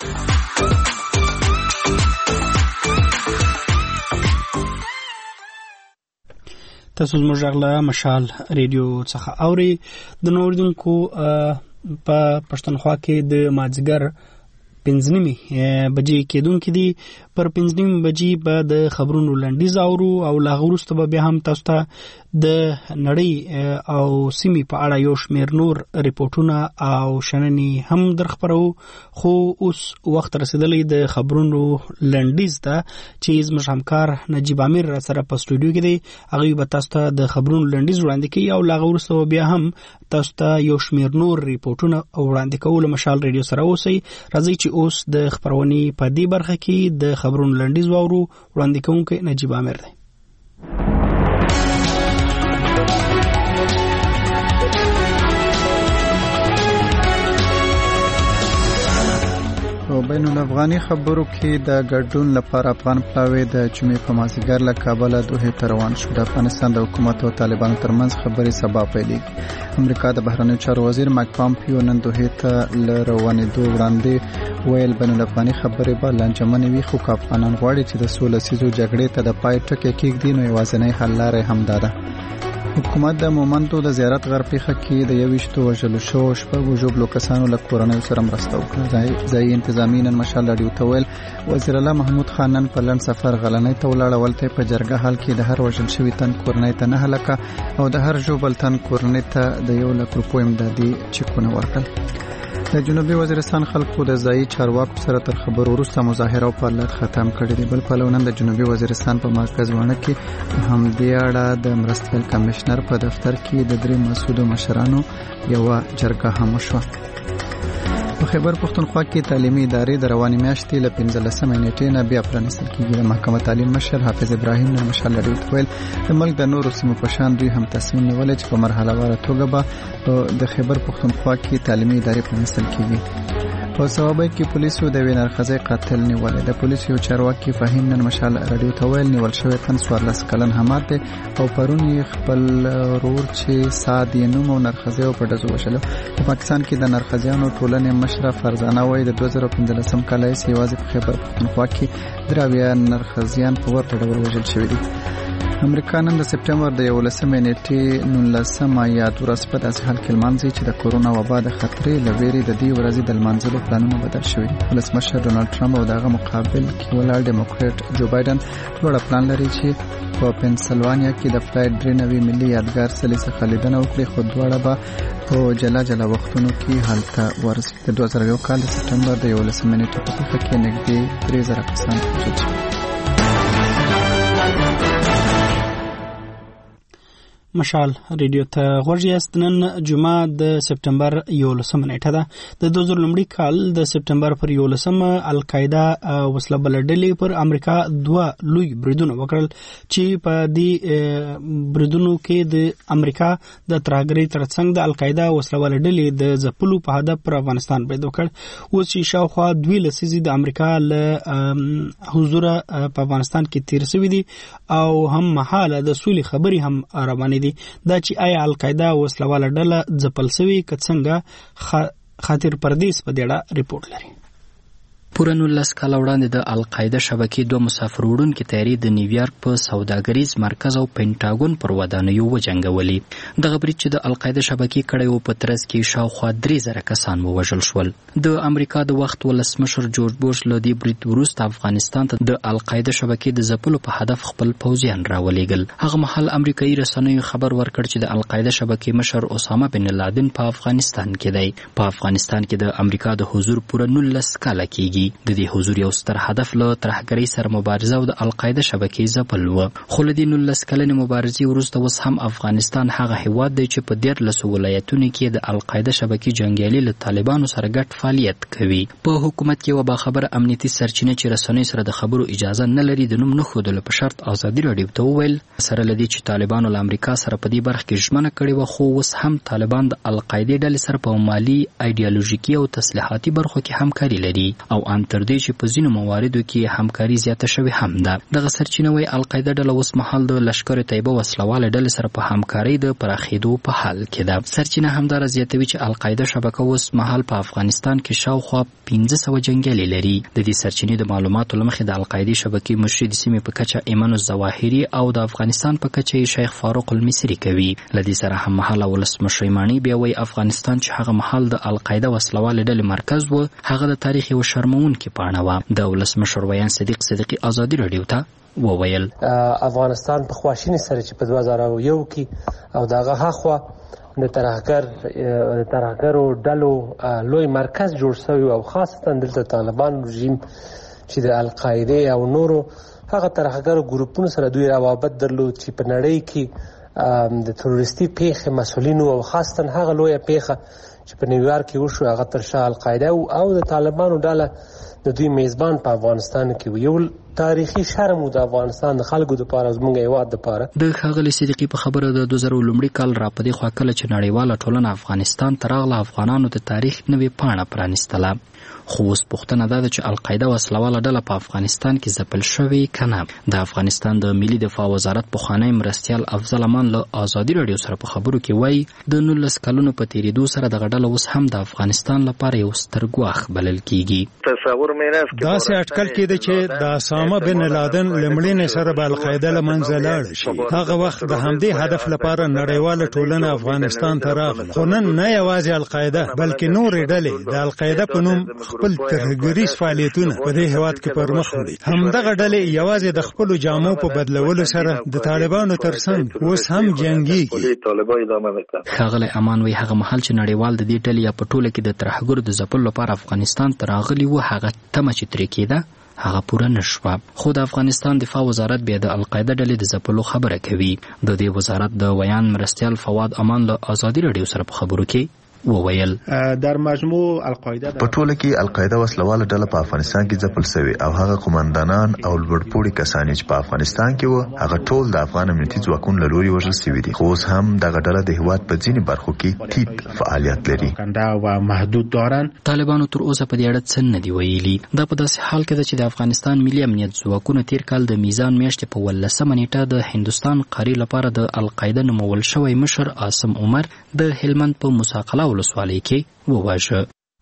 [SPEAKER 1] تاسو زموږ غلا مشال ریډیو څخه اوري. د نوردونکو په پښتونخوا کې د مازیګر 5:30 بجې کېدونکې دي. پر 5:30 بجې به د خبرونو لنډیز اورو او لا وروسته به بیا هم تاسو ته د نړۍ او سیمې په اړه یو شمېر نور ریپورتونه او شننې هم درخبرو. خو اوس وخت رسیدلی د خبرونو لنډیز ته چې زموږ همکار نجیب امیر را سره په سټوډیو کې دی. هغوی به تاسو ته د خبرونو لنډیز وړاندې کوي او لا وروسته بیا هم تاسو ته یو شمېر نور ریپورتونه وړاندې کولو مشال ریډیو سره اوسئ. راځئ چې اوس د خبرونې په دې برخه کې د خبرونو لنډیز واورو. وړاندې کوونکی نجیب امیر دی.
[SPEAKER 2] بین الافغاني خبرو کې د ګډون لپاره افغان پلاوی د جمعې په مازیګر له کابل دوحې ته روان شو. د افغانستان د حکومت او طالبانو ترمنځ خبرې سبا پیلېږي. امریکا د بهرنیو چارو وزیر مایک پامپیو نن دوحې ته له روانېدو وړاندې ویل بین الافغاني خبرې به لانجمنې وي، خو که افغانان غواړي چې د سوله سیزو جګړې ته د پای ټکی کېږدي نو یوازینۍ حل لاره همدا ده. حکومت د مومندو د زیارت غرپیخه کې د 21 وژلو شوو 6 ژوبلو کسانو له کورنیو سره مرسته وکړه. ځایي انتظامی نن مشال راډیو ته ویل وزیر الله محمود خان نن په لنډ سفر غلنۍ ته ولاړ. ولته په جرګه حال کې د هر وژل شوي تن کورنۍ ته 9 لکه او د هر ژوبل تن کورنۍ ته د 1 لک روپیو امدادي چکونه ورکړل. د جنوبي وزیرستان خلکو د ځایي چارواکو سره تر خبرو وروسته مظاهره او فعالیت ختم کړي دي. بل پلو نن د جنوبي وزیرستان په مرکز ونه کې همدې اړه د مرستیال کمشنر په دفتر کې د 3 مسعودو مشرانو یو جرګه هم شوه. په خیبر پښتونخوا کې تعلیمي ادارې د روانې میاشتې له 15 نیټې نه بیا پرانیستل کېږي. د محکمه تعلیم مشر حافظ ابراهیم نن مشال راډیو ته ویل د ملک د نورو سیمو په شان دوی هم تصمیم نیولی چې په مرحله واره توګه به د خیبر پښتونخوا کې تعلیمي ادارې پرانیستل کېږي. په ثوابۍ کې پولیسو د وینرخزۍ قاتل نیولې. د پولیسو یو چارواکي فهیم نن مشال راډیو ته ویل نیول شوی تن 14 کلن همار دی او پرون یې خپل ورور چې سعد یې نوم او نرخزۍ په ډزو وشلو. په پاکستان کې د نرخزیانو ټولنې مشره فرزانه وایي د 2015 کال یوازې په خیبر پښتونخوا کې 23 نرخزیان په ورته ډول وژل شوي دي. امریکا نن د سپټمبر د 11 نیټې 19 یاد ورځ په داسې حال کې لمانځي چې د کورونا وبا د خطرې له ویرې د دې ورځې د لمانځلو پلانونه بدل شوي دي. ولسمشر ډونالډ ټرمپ او دغه مقابل کې ولاړ ډیموکریټ جو بایدن لوړ پلان لري چې په پنسلوانیا کې د فلایټ 93 ملي یادګار څلي څخه لیدنه وکړي، خو دواړه به په جلا جلا وختونو کې هلته ورسي. د 2001 کال د سپټمبر د 11 نیټې په پیښه کې نږدې 3000 کسان وژل شوي.
[SPEAKER 1] مشال ریډیو ته غوږ یاست. نن جمعه د سپټمبر 11 نیټه ده. د 2001 کال د سپټمبر پر 11 القاعده وسله بل ډلې پر امریکا 2 لوی بریدونه وکړل چې په دې بریدونو کې د امریکا د ترهګرۍ ترڅنګ د القاعده وسله بل ډلې د ځپلو په هدف پر افغانستان برید وکړ. اوس چې شاوخوا 2 لسیزې د امریکا له حضور په افغانستان کې تیر شوی دي او هم مهاله د سولې خبري هم روانې دي. دا چې آیا القاعده وسلواله ډله ځپل شوې که څنګه خاطر پردیس په دې اړه ریپورت لري.
[SPEAKER 22] پوره 19 کال وړاندې د القاعده شبکې 2 مسافر وړونکي تیاري د نیویارک په سوداګریز مرکز او پینټاګون پر ودانیو وجنګولې. دغه برید چې د القاعده شبکې کړی و په ترڅ کې شاوخوا 3000 کسان ووژل شول. د امریکا د وخت ولسمشر جورج بوش له دې برید وروسته افغانستان ته د القاعده شبکې د ځپلو په هدف خپل پوځیان راولېږل. هغه مهال امریکایي رسنیو خبر ورکړ چې د القاعده شبکې مشر اسامه بن لادن په افغانستان کې دی. په افغانستان کې د امریکا د حضور پوره 19 کاله کېږي. د دې حضور یو ستر هدف له ترهګرۍ سره مبارزه او د القاعده شبکې ځپل و. خو له دې 19 کلنې مبارزې وروسته اوس هم افغانستان هغه هیواد دی چې په 13 ولایتونو کې د القاعده شبکې جنګیالي له طالبانو سره ګډ فعالیت کوي. په حکومت کې یوه باخبره امنیتي سرچینه چې رسنیو سره د خبرو اجازه نه لري د نوم نه ښودلو په شرط ازادي راډیو ته وویل سره له دې چې طالبانو له امریکا سره په دې برخه کې ژمنه کړې وه، خو اوس هم طالبان د القاعدې ډلې سره په مالي، ایډیالوژیکي او تسلیحاتي برخو کې همکاري لري او ان تر دې چې په ځینو مواردو کې همکاري زیاته شوې هم ده. دغه سرچینه وايي القاعده ډله اوس مهال د لشکر طیبه وسلواله ډلې سره په همکارۍ د پراخېدو په حال کې ده. سرچینه همدار زیاتوي چې القاعده شبکه اوس مهال په افغانستان کې شاوخوا 1500 جنګیالي لري. د دې سرچینې د معلوماتو له مخې د القاعده شبکې مشر د سیمې په کچه ایمن الظواهري او د افغانستان په کچه شیخ فاروق المصری کوي. لدې سره هم مهال ولسمشر مانی بیا وایي افغانستان چې هغه مهال د القاعده وسلواله ډلې مرکز و هغه د تاریخ یو شرمونکې پاڼه وه. د ولسمشر ویان صدیقي ازادي راډیو ته وویل
[SPEAKER 4] افغانستان په خواشینی سره چې په 2001 کې او دغه هاخوا د ترهګرو ډلو لوی مرکز جوړ شوی او خاصتا دلته طالبان رژیم چې د القاعده او نورو هغه ترهګرو ګروپونو سره دوی روابط درلود چې په نړۍ کې د تروریستي پیښې مسولینو او خاصتا هغه لویه پیښه چې په نیویارک کې وشو هغه تر شا القاعده او د طالبانو ډله د دوی میزبان په افغانستان کې یو تاریخي شرم د افغانستان د خلکو لپاره زموږ هیواد لپاره.
[SPEAKER 22] د ښاغلي صدیقي په خبره د 2000 لومړي کال را پدې خوا کله چې نړیواله ټولنه افغانستان ته راغله افغانانو د تاریخ نوې پاڼه پرانیستله. خو اوس پوښتنه ده چې القاعده وسلواله ډله په افغانستان کې ځپل شوې که نه. د افغانستان د ملي دفاع وزارت پخوانی مرستیال افضل امان له ازادي راډیو سره په خبرو کې وایي د 19 کلونو په تېرېدو سره دغه ډله اوس هم د افغانستان لپاره یو ستر ګواښ بلل کېږي.
[SPEAKER 6] داسې اټکل کېده چې د اسامه بن لادن لمړینې سره به القاعده له منځه لاړه شي. هغه وخت د همدې هدف لپاره نړیواله ټولنه افغانستان ته راغله. خو نن نه یوازې القاعده بلکې نورې ډلې د القاعده په نوم خپل ترهګریز فعالیتونه په دې هیواد کې پر مخ وړي. همدغه ډلې یوازې د خپلو جامو په بدلولو سره د طالبانو ترڅنګ اوس هم جنګيږي.
[SPEAKER 22] ښاغلی امان وایي هغه مهال چې نړیوال د دې ډلې یا په ټوله کې د ترهګرو د ځپلو لپاره افغانستان ته راغلي وو هغه تمه چې ترې کېده هغه پوره نشوه. خو د افغانستان دفاع وزارت بیا د القاعده ډلې د ځپلو خبره کوي. د دې وزارت د ویان مرستیال فواد امان له ازادي راډیو سره په خبرو کې وویل
[SPEAKER 23] در مجموع القاعده
[SPEAKER 24] په ټوله کې القاعده وسلواله ډله په افغانستان کې ځپل شوی او هغه قومندانان او لوړپوړي کسان چې په افغانستان کې وو هغه ټول د افغان امنیتي ځواکونو له لوري وژل شوي دي. خو اوس هم دغه ډله د هیواد په ځینې برخو کې ټیټ فعالیت لري
[SPEAKER 23] او محدود دارن.
[SPEAKER 22] طالبانو تر اوسه په دې اړه څه نه دی ویلي. دا په داسې حال کې ده چې د افغانستان ملي امنیت ځواکونو تیر کال د میزان میاشتې په 18 نیټه د هندوستان قاری لپاره د القاعده نومول شوی مشر عاصم عمر د هلمند په مساقله ولسوالۍ کې وواژه.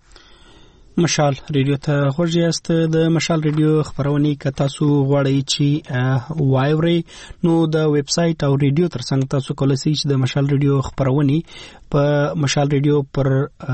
[SPEAKER 1] مشال ریډیو ته خوښ یاست. د مشال ریډیو خبرونه که تاسو غواړئ چې واورئ نو د ویب سټ او ریډیو ترڅنګ تاسو کولای شئ چې د مشال ریډیو خبرونه په مشال ریډیو پر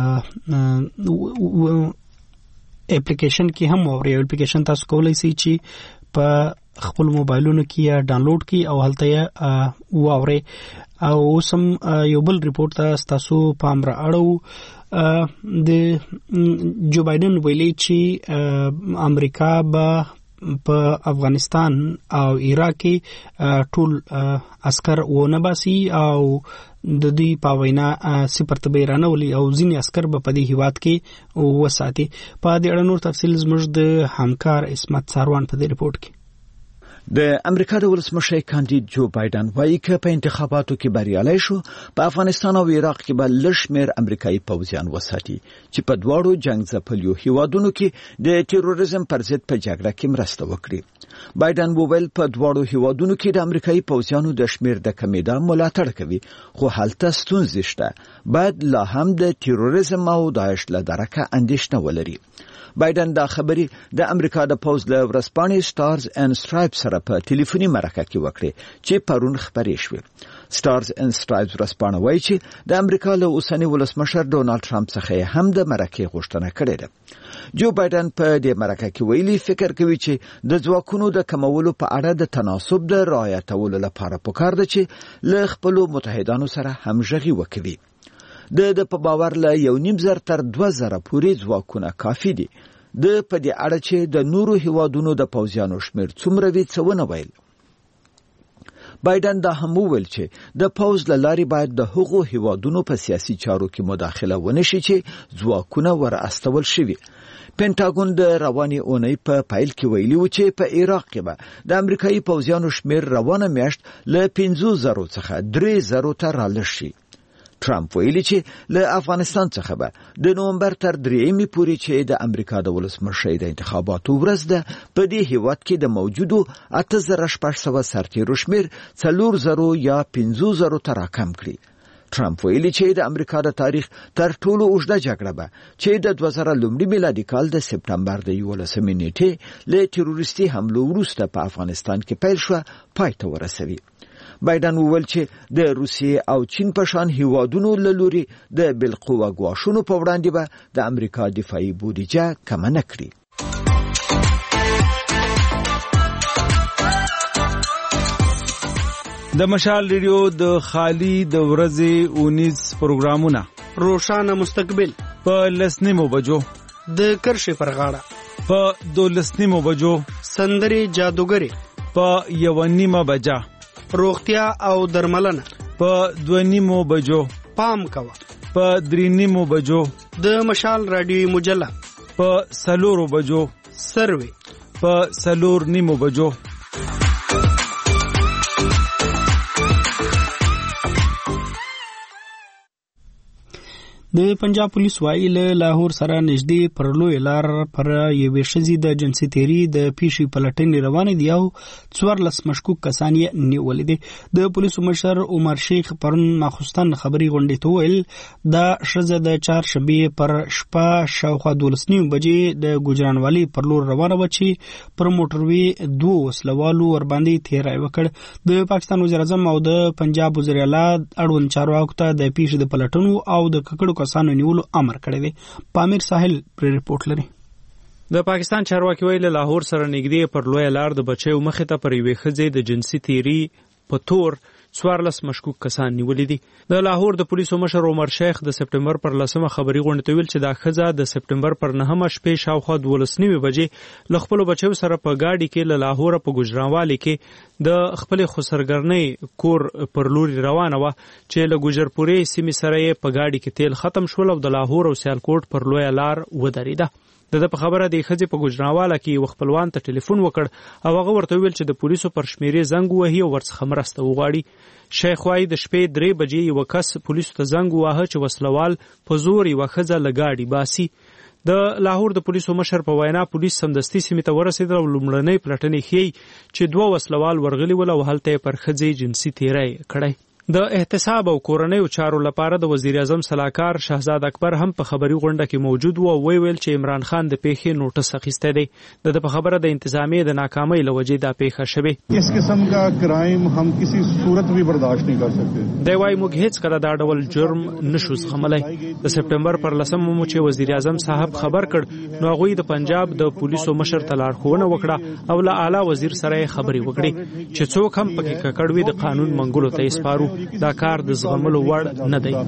[SPEAKER 1] اپلیکیشن کې هم واورئ. اپلیکیشن تاسو کولای شئ چې په خپل موبایلونو کې یا ډاونلوډ کړئ او هلته یې واورئ. او سم یو بل ریپورت تاسو پام را اړو د جو بایدن ویلي چې امریکا به په افغانستان او عراق کې ټول عسكر ونه باسي او د دې په وینا صفر ته بیرانه ولي او ځینې عسكر به په دې هیواد کې وساتي. په دې اړه نور تفصیل زموږ د همکار اسمت ساروان په دې ریپورت کې.
[SPEAKER 9] د امریکا د ولسمشر کاندید جو بایدن وایي چې په انتخاباتو کې بریالي شو په افغانستان او عراق کې به لشمیر امریکایي پوځیان وساتي چې په دواړو جنگ ځپلیو هیوادونو کې د تروریزم پر ضد په جګړه کې مرسته وکړي. بایدن وویل په دواړو هیوادونو کې د امریکایي پوځیانو د شمیر د کمیدا ملاتړ کوي خو هلته ستونزې شته. باید لا هم د تروریزم او داعش له درکه اندېښنه ولري. بایدن دا خبري د امریکا د پوز له ورسپانې سټارز اند سټرایپ سره په ټلیفوني مرکه کې وکړي چې پرون خبرې شوې. سټارز اند سټرایپ ورسپانه وایي چې د امریکا له اوسنی ولسمشر ډونالد ټرمپ څخه هم د مرکه غوښتنه کړې ده. جو بایدن په دې مرکه کې ویلي فکر کوي چې د ځواکونو د کمولو په اړه د تناسب د رعایتولو لپاره پکار ده چې له خپل متحدانو سره همغږي وکړي. د په باور له 1.5 تر 2,000 پورې ځواکونه کافي دي. د په دې اړه چې د نورو هیوادونو د پوځیانو شمیر څومره وي څه ونه ویل. بایدن دا هم وویل چې د پوځ له لارې باید د هغو هیوادونو په سیاسي چارو کې مداخله ونشي چې ځواکونه ور استول شوي. پینټاګون د رواني اونۍ په پایل کې ویلي و چې په عراق کې به د امریکایي پوځیانو شمیر روانه میاشت له 5,000 څخه 3,000 ته رالږ شي. ټرمپ ویلي چې له افغانستان څخه به د نومبر تر 3 پورې چې د امریکا د ولسمشر د انتخاباتو ورځ ده په دې هیواد کې د موجودو 8600 سرتیرو شمیر 4000 یا 5000 ته راکم کړي. ټرمپ ویلي چې د امریکا د تاریخ تر ټولو اوږده جګړه به چې د 2000 میلادي کال د سپټمبر د 11 نیټې له تروریستي حملو وروسته په افغانستان کې پیل شو پای ته ورسوي. بایدن وویل چې د روسیې او چین په شان هیوادونو له لوري د بالقوه ګواښونو په وړاندې به د امریکا دفاعي بودیجه کم نه کړي.
[SPEAKER 18] د مشال ریډیو د خالی د ورځې 19 پروګرامونه
[SPEAKER 1] روشانه مستقبل
[SPEAKER 18] په 10 بجو،
[SPEAKER 1] د کرښې پر غاړه
[SPEAKER 18] په 12 بجو،
[SPEAKER 1] سندري جادوګری
[SPEAKER 18] په 1:30 بجا،
[SPEAKER 1] روغتیا او درملنه
[SPEAKER 18] په 2:30 بجو،
[SPEAKER 1] پام کوه
[SPEAKER 18] په 3:30 بجو،
[SPEAKER 1] د مشال رادیوي مجله
[SPEAKER 18] په 4 بجو،
[SPEAKER 1] سروي
[SPEAKER 18] په 4:30 بجو.
[SPEAKER 1] د پنجاب پولیس وايي له لاهور سره نږدې پر لوی لار پر یوې ښځې د جنسي تیری د پیښې پلټنې روانې دي او 14 مشکوک کسان یې نیولي دي. د پولیسو مشر عمر شیخ پرون ماخوستن خبري غونډې ته ویل دا ښځه د چهارشنبې پر شپه شاوخوا 12:30 بجې د ګوجرانوالي پر لور روانه و چې پر موټروي 2 وسلوالو ور باندې تیری وکړ. د پاکستان وزیر اعظم او د پنجاب وزیر اعلی اړوند چارواکو ته د پیښې د پلټنو او د ککړو کسانو نیولو امر کړی دی. پامیر ساحل پر ریپورت لري.
[SPEAKER 11] د پاکستان چارواکي ویل لاهور سره نږدې پر لوی لار د بچیو مخې ته پر یوې ښځې د جنسي تیری په تور 14 مشکوک کسان نیولي دي. د لاهور د پولیسو مشر عمر شیخ د سپټمبر پر 10 خبري غونډې ته ویل چې دا ښځه د سپټمبر پر 9 شپې شاوخوا 12:30 بجې له خپل بچیو سره په گاډي کې له لاهور په ګوجرانوالي کې د خپل خسرګرنۍ کور پر لوري روانه و چې له ګوجرپورې سیمې سره یې په گاډي کې تیل ختم شول او د لاهور او سیالکوټ پر لوی لار ودرېده. د په خبره د ښځې په ګوجرانواله کې یو خپلوان ته ټلیفون وکړ او هغه ورته ویل چې د پولیسو پر شمیرې زنګ ووهي او ورڅخه مرسته وغواړي. شیخ وايي د شپې 3 بجې یو کس پولیسو ته زنګ وواهه چې وسلوال په زور یو ښځه له ګاډي باسي. د لاهور د پولیسو مشر په وینا پولیس سمدستي سیمې ته ورسېدل او لومړنۍ پلټنې ښیي چې 2 وسلوال ورغلي ول او هلته پر ښځې جنسي تیری کړی. د احتساب او کورنیو چارو لپاره د وزیر اعظم صلاحکار شهزاد اکبر هم په خبري غونډه کې موجود و او ویل چې عمران خان د پیښې نوټس اخیسته دی. د په خبره د انتظامیه د ناکامۍ لوجې دا پیښه شوه.
[SPEAKER 5] اس قسم کا کرائم هم کسی صورت بھی برداشت نہیں کر سکتے.
[SPEAKER 11] دی وايي موږ هیڅ کله دا ډول جرم نشو زغملای. د سپټمبر پر 10 مو چې وزیر اعظم صاحب خبر کړ نو هغه د پنجاب د پولیسو مشر ته لارښوونه وکړه او له اعلی وزیر سره خبري وکړي چې څوک هم پکې ککړوي د قانون منګولو ته اسپارو. دا کار د زغملو وړ نه دی.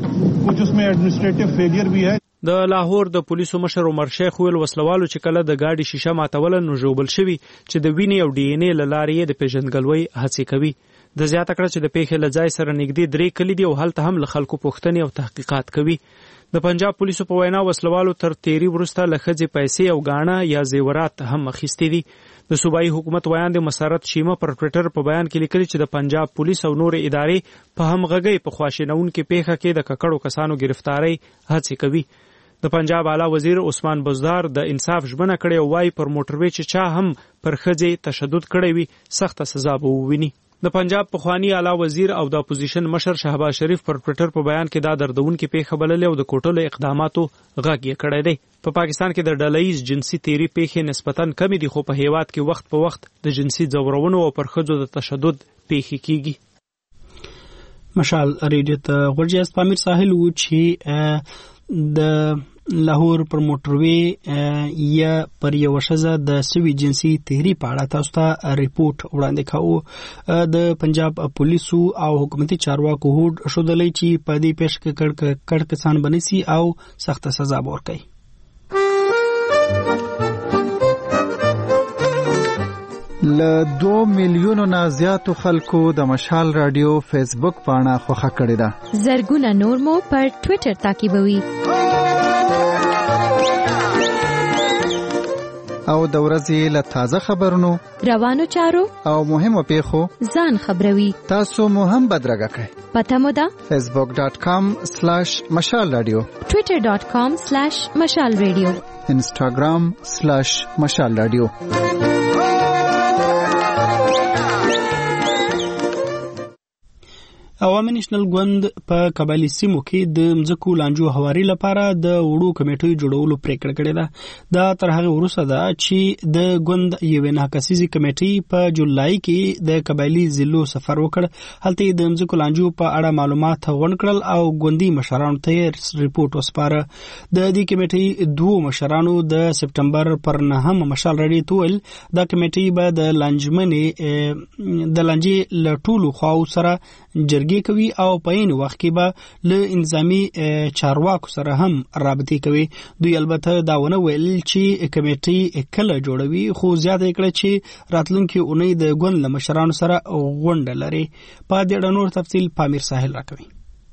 [SPEAKER 11] د لاهور د پولیسو مشر عمر شیخ ویل وسلوالو چې کله د گاډي شیشه ماتول نو ژوبل شوی چې د وینې او ډي ان اے لارې د پیژندګلوي هڅه کوي. د زیاته کړه چې د پیښې لځای سره نږدې 3 کلی دی او هلته هم له خلکو پوښتنې او تحقیقات کوي. د پنجاب پولیسو په وینا وسلوالو تر تیری وروسته له ښځې پیسې او غاڼه یا زیورات هم اخیستي دي. د صوبایي حکومت ویان د مسرت شیمه پر ټوئیټر په بیان کې لیکلي چې د پنجاب پولیس او نور ادارې په همغږۍ په خواشینونکې پیښه کې د ککړو کسانو گرفتارۍ هڅې کوي. د پنجاب اعلی وزیر عثمان بزدار د انصاف ژمنه کړې او وايي پر موټروي چې چا هم پر ښځې تشدد کړی وي سخته سزا به وویني. د پنجاب پخوانی اعلی وزیر او د اپوزیشن مشر شهباز شریف پر ټوئیټر په بیان کې دا دردونکې پیښه بللې او د کوټلو اقداماتو غږ یې کړی دی. په پاکستان کې د ډلهییز جنسي تیری پیښې نسبتاً کمې دي خو په هیواد کې وخت په وخت د جنسي ځورونو او پر ښځو د تشدد پیښې کیږي.
[SPEAKER 1] مشال ریډیو ته غوږ یاست. پامیر ساحل و چې د لاهور پر موټروي یا پر یو ښځه د سوي جنسي تیری په اړه تاسو ته ریپورت وړاندې کاوه. د پنجاب پولیسو او حکومتي چارواکو هوډ ښودلی چې په دې پیښه کې کړ کسان بنسي او سخته سزا به ورکړي.
[SPEAKER 2] له 2 میلیونو نه زیاتو خلکو د مشال رادیو فیسبوک پاڼه خوښه کړې ده.
[SPEAKER 7] زرګونه نور مو پر ټوئیټر تعقیبوي.
[SPEAKER 2] او د ورځې له تازه خبرونو،
[SPEAKER 3] روانو چارو
[SPEAKER 2] او مهمو پیښو
[SPEAKER 3] ځان خبروي.
[SPEAKER 2] تاسو مو هم بدرګه کړئ.
[SPEAKER 3] پته مو ده
[SPEAKER 2] facebook.com/مشال رادیو،
[SPEAKER 3] twitter.com/مشال رادیو،
[SPEAKER 2] instagram/مشال رادیو.
[SPEAKER 1] عوامي نېشنل ګوند په قبایلي سیمو کې د مځکو لانجو هواري لپاره د وړو کمیټې جوړولو پریکړه کړې ده. دا تر هغه وروسته ده چې د ګوند یوې ناکسیزي کمیټې په جولای کې د قبایلي ضلعو سفر وکړ. هلته د مځکو لانجو په اړه معلومات غونډ کړل او ګوندي مشرانو ته ریپورت وسپاره. د دې کمیټې دوه مشرانو د سپټمبر پر 9 مشال رادیو ته ویل دا کمیټې به د لانجې له ټولو خواو سره جرګې کوي او په عین وخت کې به له انتظامی چارواکو سره هم رابطې کوي. دوی البته دا ونه ویل چې کمیټې کله جوړوي، خو زیاته کړه چې راتلونکي اونۍ د ګوند له مشرانو سره غونډه لري. په دې اړه نور تفصیل پامیر ساحل راکوي.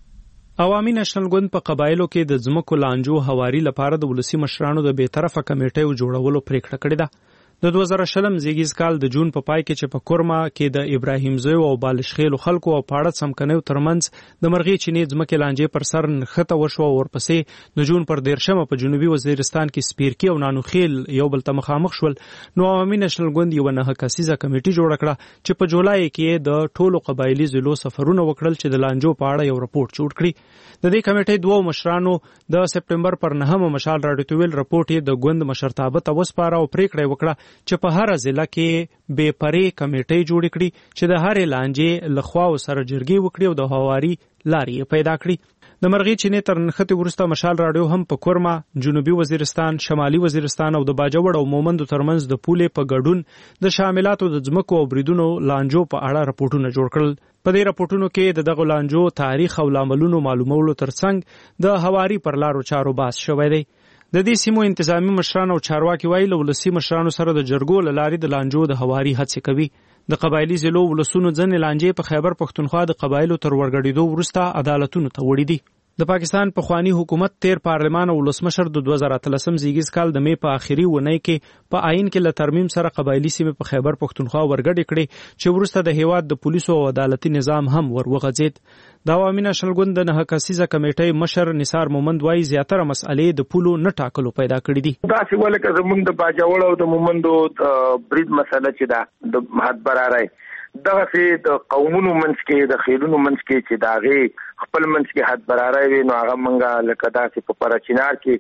[SPEAKER 11] عوامي نېشنل ګوند په قبایلو کې د ځمکو لانجو هواري لپاره د ولسی مشرانو د بیطرفه کمیټې جوړولو پریکړه کړې ده. د 2020 زیږیز کال د جون په پای کې چې په کورما کې د ابراهیم زوی او بالشخیل خلکو او پاړه سمکنیو ترمنځ د مرغی چینې ځمکې لانجې پر سر نخته وشو او ورپسې د جون پر 13 په جنوبي وزیرستان کې سپیرکی او نانوخیل یو بل ته مخامخ شول. نو عوامي نېشنل ګوند یو نه کسیزه کمیټه جوړ کړه چې په جولای کې د ټولو قبایلی ضلعو سفرونه وکړل چې د لانجو په اړه یو رپورت جوړ کړي. د دې کمیټې دوه مشرانو د سپټمبر پر 9 مشال راډیو تویل رپورت یې د ګوند مشرتابه ته وسپاره او پریکړه وکړه چې په هر ضلع کې بے پرې کمیټې جوړ کړي چې د هر لانجې لخوا سره جرګې وکړي او د هواري لارې پیدا کړي. د مرغی چینې تر نخته ورسته مشال راډیو هم په کورما، جنوبي وزیرستان، شمالي وزیرستان او د باجوړ او مومندو ترمنځ د پولې په ګډون د شاملاتو د ځمکو او بریدونو لانجو په اړه راپورټونه جوړ کړل. په دې راپورټونو کې د دغه لانجو تاریخ او لاملونو معلومولو ترڅنګ د هواري پر لارو چارو باس شوی دی. د دې سیمو انتظامی مشران او چارواکي وایي له ولسی مشرانو سره د جرګو لاري د لانجو د هواري هڅه کوي. د قبایلی ضلعو ولسونو ځنې لانجې په خیبر پښتونخوا د قبایلو تر ورګړېدو وروسته عدالتونو ته وړي دي. د پاکستان پخوانی حکومت تیر پارلمان او ولسمشر د 2013 زیږیز کال د می په اخیری ونۍ کې په آئین کې له ترمیم سره قبایلی سیمې په خیبر پښتونخوا ورګډې کړې چې وروسته د هیواد د پولیسو او عدالتي نظام هم وروغځید. د عوامي نېشنل ګوند د نه کسیزه کمیټې مشر نثار مومند وايي زیاتره مسئلې د پولو نه ټاکلو پیدا کړې دي.
[SPEAKER 7] دا چې ولکه زمونږ د باجوړ او د مومندو برید مسله چې دا د حد برابرۍ دغه چې د قومونو منځ کې د خیلونو منځ کې چې داغه خپل منځ کې حد برابرۍ وي، نو هغه منګه لکه داسې په پرچینار کې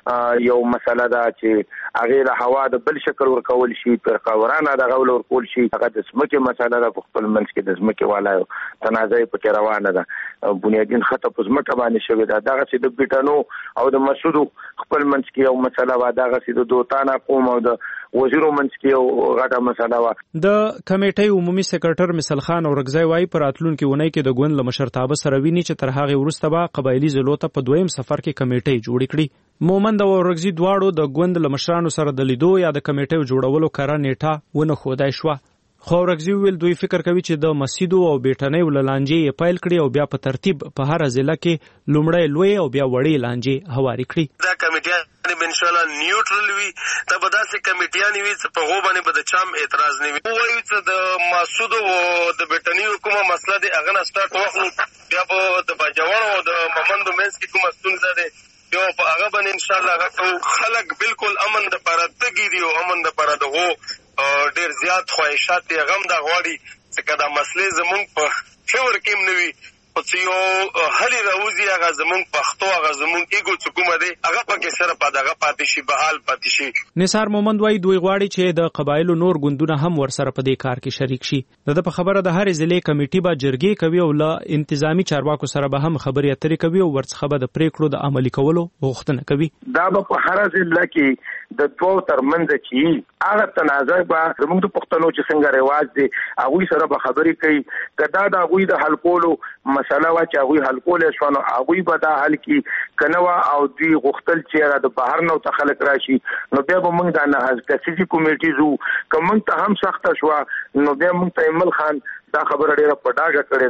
[SPEAKER 7] یو مسله ده چې هغه له هوا د بل شکل ورکول شي، پر قورانه د غول ورکول شي. هغه د سمکه مسله ده، په خپل منځ کې د سمکه والا تنازع په روانه ده. بنیادین خطه په سمکه باندې شوی ده. دغه چې د بیٹانو او د مسعود خپل منځ کې یو مسله و، دغه چې د دوتانا قوم او د وزیرو منځ کې یو غټه مسله و.
[SPEAKER 11] د کمیټې عمومي سکرټر مثل خان اورګزی وايي پر راتلونکي ونۍ کې د ګوند له مشرتابه سره ویني چې تر هغه وروسته به قبایلی ضلعو ته په دویم سفر کې کمیټې جوړ کړي. مومند او اورګزی دواړو د ګوند له مشرانو سره د لیدو یا د کمیټې جوړولو کار نیټه ونه خودای شو. خو اورګزی ویل دوی فکر کوي چې د مسجدو او بیٹنۍ ولانجې پایل کړي او بیا په ترتیب په هر ضلع کې لومړی لوی او بیا وړې لانجې هواري کړي.
[SPEAKER 8] دا کمیټه ان شاء الله نیوټرل وي، ته به داسې کمیټیان وي چې په هغه باندې به د چام اعتراض نه وي. وایي چې د مسعود او د بیٹنۍ کومه مسله دی هغه نه سٹارټ واخلو، بیا به د باجوړ او د مومندو منځ کې کومه ستونزه ده یو په هغه باندې ان شاء الله هغه خلک بالکل امن د پاره تګي دي او امن د پاره دغه ډیر زیات خواهشات یې غم د غواړي چې کدا مسلې زمونږ په فور کې منوي او چې یو هلي راوځي هغه زمونږ پښتو هغه زمونږ ایګو څکومه دی هغه پکې سره پدغه پاتې شي بحال پاتې شي.
[SPEAKER 11] نثار مومند وايي دوی غواړي چې د قبایلو نور ګوندونه هم ورسره په دې کار کې شریک شي. د په خبره د هر ضلع کمیټې به جرګې کوي او له انتظامی چارواکو سره به هم خبرې اترې کوي او ورڅخه به د پریکړو د عملي کولو غوښتنه کوي.
[SPEAKER 7] دا به په هر ضلع کې د دوه ترمنځ چې هغه تنازع به زموږ د پښتنو چې څنګه رواج دي هغه سره به خبرې کوي. کدا دا هغه د حل کولو مسله وا چې هغه حل کول شو نو هغه به دا حل کی کنوا او دی غختل چې د بهر نو تخلق راشي نو بیا به موږ دا نه کسي کمیټې زو کوم ته هم سخت شو نو بیا موږ ته ایمل خان دا خبره ډیره پټاګه کړې ده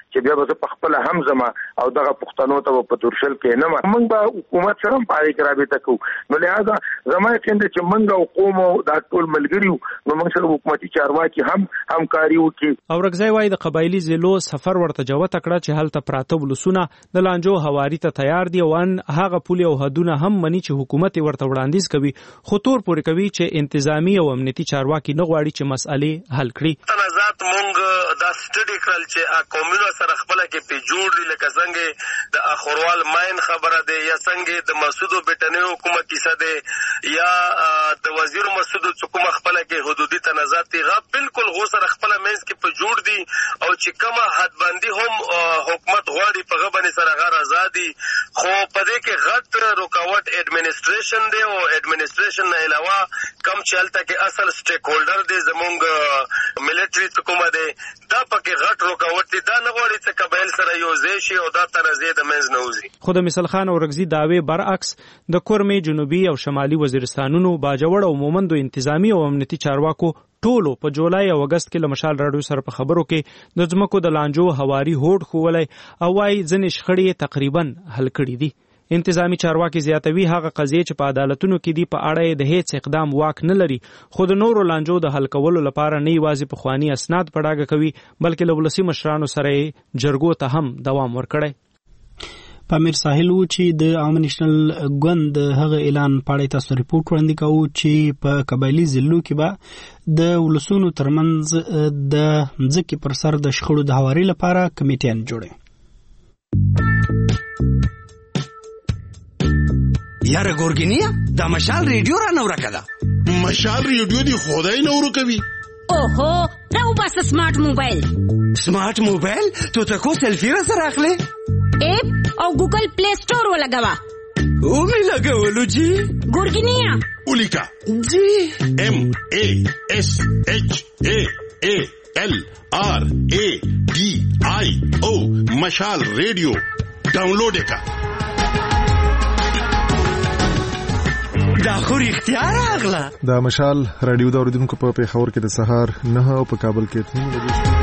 [SPEAKER 7] چې بیا به په خپل هم زما او دغه پښتنو ته په تورشل کې نه موږ به حکومت سره په اړه کې رابطه کوو نو لہذا زما یقین دی چې موږ او قوم او د ټول ملګریو نو موږ سره حکومتي چارواکي هم همکاري وکړي.
[SPEAKER 11] اورګزی وايي د قبایلی ضلعو سفر ورته جوته کړه چې هلته پراته ولسونه د لانجو هواري ته تیار دي او هغه پولي او حدونه هم مني چې حکومت ورته وړاندیز کوي خو تور پورې کوي چې انتظامی او امنیتي چارواکي نه غواړي چې مسئلې حل کړي.
[SPEAKER 8] تنازعات مونږ دا سټډي کړل چې قومونو سره خپل کې په جوړ دي لکه څنګه د اخروال ماین خبره ده یا څنګه د مسعود بیٹنی حکومت کیسه ده یا د وزیر مسعود حکومت خپل کې حدودي تنازعات غا بالکل غو سره خپل مینس کې په جوړ دي او چې کومه حدبندي هم حکومت غواړي په غبن سره غیر آزادي خو په دې کې غټ رکاوټ اډمنستریشن دی او اډمنستریشن نه علاوه کم چلته کې اصل سټیک هولډر دی زمونږ ملټری حکومت دی دا پکې غټ رکاوټ دی دا نه غواړي چې قبایل سره یو ځای شي او دا تنازع د منځ نه وځي.
[SPEAKER 11] خو د مثال خان اورګزی داوی برعکس د کورمې جنوبي او شمالي وزیرستانونو باجوړ او مومندو انتظامی او امنیتي چارواکو ټولو په جولای او اگست کې لمشال راډیو سره په خبرو کې د ځمکو د لانجو هواري هوډ خوولای او وايي ځنې شخړې تقریبا حل کړي دي. انتظامی چارواکي زیاتوي هغه قضیې چې په عدالتونو کې دي په اړه د هیڅ اقدام واک نه لري خو د نورو لانجو د حل کولو لپاره نه یوازې په خواني اسناد پړاګه کوي بلکې له ولسي مشرانو سره جرګو ته هم دوام ورکړي.
[SPEAKER 1] پامیر ساحل و چې د عوام نېشنل ګوند هغه اعلان پاړې تاسو ریپورت وړاندې کوو چې په قبایلی ضلعو کې به د ولسونو ترمنځ د ځمکې پر سر د شخړو د هواري لپاره کمیټیان جوړي.
[SPEAKER 14] یاره ګورګینیا دا مشال ریډیو را نو راکړه.
[SPEAKER 15] مشال ریډیو دی خدای نو ورکوي.
[SPEAKER 10] اوهو دا وباس سمارټ موبایل.
[SPEAKER 14] سمارټ موبایل ته تاسو سلفي را سره اخلي
[SPEAKER 10] اپ او ګوګل پلی سٹور ولګوا.
[SPEAKER 14] او می لګولو جی
[SPEAKER 10] ګورګینیا
[SPEAKER 15] ولیکا جی MASHALRADIO مشال ریډیو ډاونلوډ وکړه.
[SPEAKER 14] دا خو رښتیا راغله.
[SPEAKER 17] دا مشال رادیو د اوریدونکو په پیښور کې د سهار 9 او په کابل کې 3 بجې.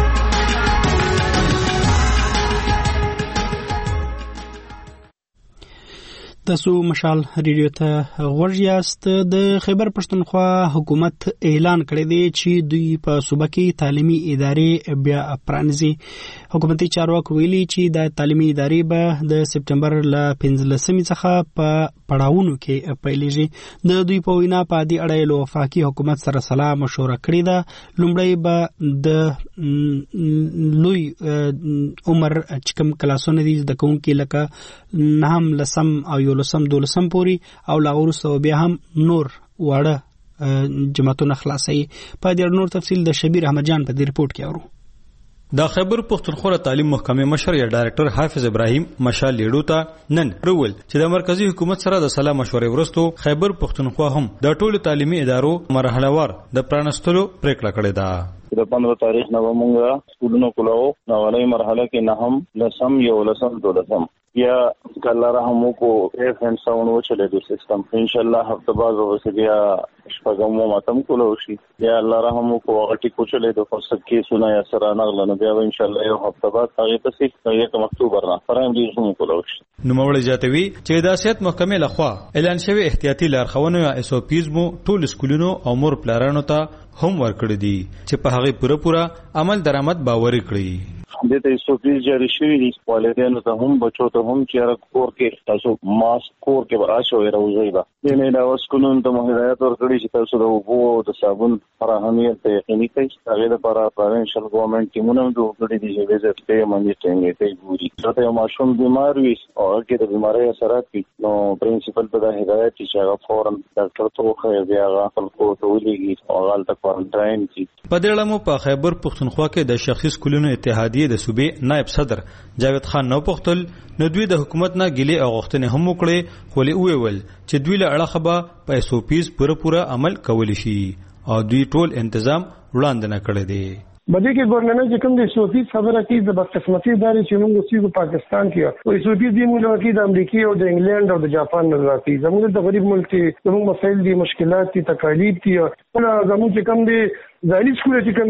[SPEAKER 1] تاسو مشال ریډیو ته غوږ یاست. د خیبر پښتونخوا حکومت اعلان کړی دی چې دوی په صوبه کې تعلیمي ادارې بیا پرانیزي. حکومتي چارواکو ویلي چې د تعلیمي ادارې به د سپټمبر ل 15 څخه په پړاوونو کې پیلېږي. د دوی په وینا په دې اړه له وفاقي حکومت سره سلا مشوره کړې ده. لومړی به د لوی عمر چې کوم کلاسونه دي د کوونکي لکه نهم لسم او لسم دولسم پوری او لاغورسو بیا هم نور واړه جماعتونه خلاصي. په دې نور تفصیل د شبیر احمد جان په دې ریپورت کې اورو.
[SPEAKER 12] د خیبر پښتونخوا تعلیم محکمې مشر یا ډایرکټر حافظ ابراهیم مشال لیډو ته نن رول چې د مرکزی حکومت سره د سلا مشورې ورستو خیبر پښتونخوا هم د ټولو تعلیمي ادارو مرحله وار د پرانستلو پریکړه کړې ده.
[SPEAKER 13] د 15 تاریخ نو موږ سکولونو کولو نو ولې مرحله کې نه هم لسم یو لسم دولسم یا کله رحمو کو ایف ان ساوند وچلې د سیستم ان شاء الله هفته بعد وسبیا شپږم ماتم کولو شي یا الله رحمو کو غټي کوچلې د فرصت کې سونه یا سره نغله بیا ان شاء الله یو هفته بعد هغه تصدیق یو مکتوب ورنه پرایم دې شنو کولو شي.
[SPEAKER 12] نو مولوی جاتوی چې د سیاست محکمې لخوا اعلان شوی احتیاطي لارښوونې یا اس او پیز مو ټول سکولونو او مور پلانونو ته هم ورکړي دي چې په هغه پوره عمل درآمد باور کړي.
[SPEAKER 13] د ته سوفیز جاری شوی دي والدینو ته هم بچو ته هم چې کور کې تاسو ماسک کور کې براشو راوځي با د نه دا وسکونو ته هدایت ورکړي چې تاسو د اوبو د صابون فراهمیت ته یقیني کړئ. هغه لپاره پرنشل ګورنمنت ټیمونه دوه کړي دي چې وزټ ته مانیټینګ ته ګوري. دا یو ماشوم بیمار وي او هغه د بیماری اثرات وي نو پرنسپل ته د هدایت چې هغه فورن ډاکټر ته خو بیا هغه خپل ته ولېږي او هغه ته کوارنټاین شي.
[SPEAKER 12] په دې اړه مو په خیبر پښتونخوا کې د شخصي سکولونو اتحادیه د صوبې نائب صدر جاوید خان نو پختل نو دوی د حکومت نه ګیلې او غوښتنې هم وکړي خو له ویل چې دوی له اړه خبره په اس او پیز پوره عمل کولی شي او دوی ټول تنظیم وړاندې نه کړی دی.
[SPEAKER 16] بده کې ګورنمنت چې کوم د سوفي خبره کوي د بدقسمتي داري چې موږ سیو پاکستان کې او سوفي دی موږ کې د امریکای او د انګلند او د جاپان نه راځي. زموږ د غریب ملک کې زموږ مسایل دي مشکلات دي تکالیف دي او زموږ چې کوم دي ځاني سکول چې کوم دي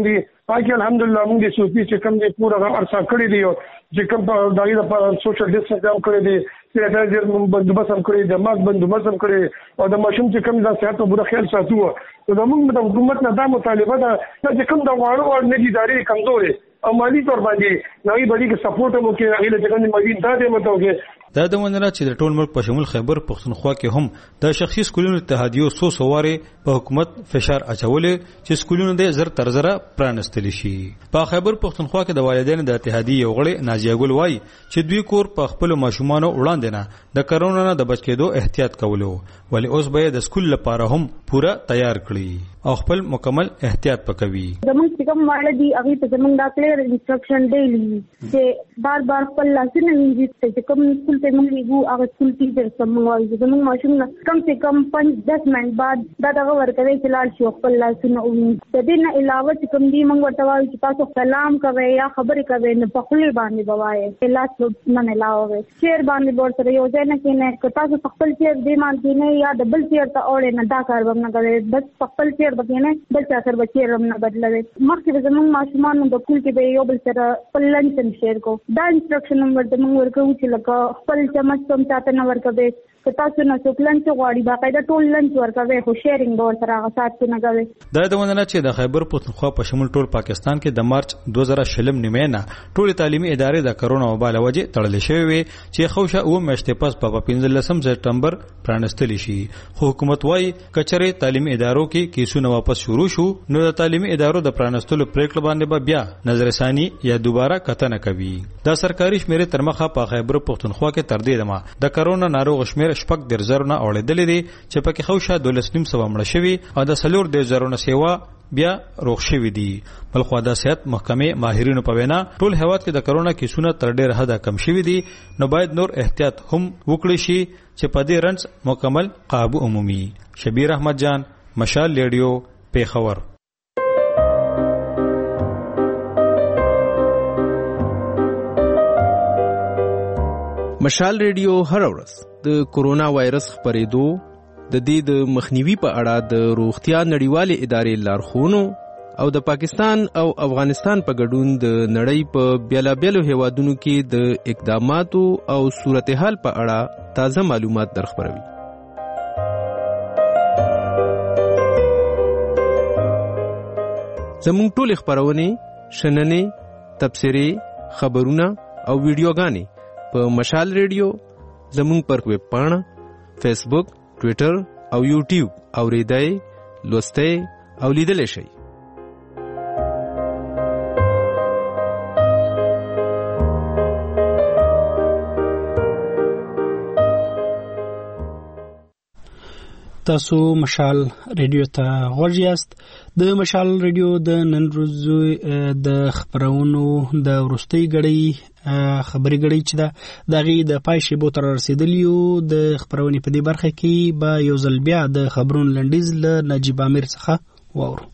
[SPEAKER 16] پاکي الحمدلله موږ د صوفي چې کوم دي پورا ارسا کړی دی چې کوم په دغه لپاره سوشل ډیسټنس هم کړی دی سینیټایزر بندوبست هم کړی دی ماسک بندوبست هم کړی او د ماشوم چې کوم د صحت په پورا خیال ساتو نو موږ د حکومت نه دا مطالبه ده چې کوم د واړو نه دي ادارې کمزورې او مالی تور باندې نوې بډې کې سپورټ مو کې هغه چې کوم مالی دا مته وګه
[SPEAKER 12] دا د وندره چې د ټول ملک په شمول خیبر پښتونخوا کې هم د شخصي سکولونو اتحادیو سواره په حکومت فشار اچولې چې سکولونو د زر تر زره پرانستل شي. په خیبر پښتونخوا کې د والدینو د اتحادیې یو غړي نازیه ګل وایي چې دوی کور په خپل ماشومانو وړاندې نه د کرونا نه د بچ کېدو احتیاط کولو ولی اوس به د سکول لپاره هم پورا تیار کړي او خپل مکمل احتیاط پکوي.
[SPEAKER 4] زموږ چې کوم ماړه دي هغه ته زموږ دا کلیر انسټرکشن دی چې بار خپل لاسونه وینځي چې کوم سکول ته موږ یو هغه سکول ټیچر سم وایي زموږ ماشوم کم سے کم 5-10 منټ بعد دا دغه ورکوي چې لاړ شي خپل لاسونه وینځي. د دې نه علاوه چې کوم دی موږ ورته وایو چې تاسو سلام کوئ یا خبرې کوئ نه په خپل باندې بوایي لاس نه ملاوي چیر باندې ورته یو ځای نه کې نه تاسو خپل چیر دی باندې نه یا ډبل چیر ته اورې نه دا کار ومنه کوي بس خپل چیر بګینه بل څه سره بچیر هم نه بدلوي. مخکې زموږ ماشومان د کول کې به یو بل سره خپل لنچ شیر کو دا انسټرکشن ورته موږ ورکو چې لکه خپل چمچ کوم چاته نه ورکوي که تاسو نه څوک لنچ غواړي باقاعده ټول لنچ ورکوي خو شیرینګ به ورسره هغه سات کې نه کوي.
[SPEAKER 12] دا د ونه چې د خیبر پښتونخوا په شمول ټول پاکستان کې د مارچ 2020 نیمه ټول تعلیمي ادارې د کرونا وبا له وجې تړل شوې وي چې خوشه او میاشتې پس په 15 سپتمبر پرانستل شي. خو حکومت وايي کچره تعلیمي ادارو کې کیسونه واپس شروع شو نو د تعلیمي ادارو د پرانستلو پریکړه باندې به بیا نظرثانی یا دوباره کتنه کوي. دا سرکاري شمیرې تر مخه په خیبر پښتونخوا کې تر دې دمه د کرونا ناروغ شمیر شپږ درزرونه اوریدلې دي چې پکې خوشه 12.5 مړه شوي او د 4 درزرونه سیوا بیا روغ شوي دي. بلخو د صحت محکمې ماهرینو په وینا ټول هیواد کې د کرونا کیسونه تر ډېر حده کم شوي دي نو باید نور احتیاط هم وکړي شي چې په دې رنځ مکمل قابو عمومي. شبیر احمد جان مشال ریډیو پیښور.
[SPEAKER 11] مشال ریډیو هر ورځ د کورونا وایرس خپرېدو د دې د مخنیوي په اړه د روغتیا نړیوالې ادارې لارښوونو او د پاکستان او افغانستان په ګډون د نړۍ په بیلابیلو هیوادونو کې د اقداماتو او صورتحال په اړه تازه معلومات درخبروي. زموږ ټول خبرونه شننې تبصرې خبرونه او ویډیوګانې په مشال ریډیو زموږ پر ویب پاڼه فیسبوک ټویټر او یوټیوب اوریدای لوستای او لیدل شي.
[SPEAKER 1] تاسو مشال ریډیو ته غوږ یاست. د مشال ریډیو د نن ورځې د خبرونو د وروستۍ غړي خبري غړي چې دا دغه د پای شیبو تر رسیدلیو د خبرونې په دې برخه کې به یو ځل بیا د خبرونو لنډیز له نجیب امیر څخه واورو.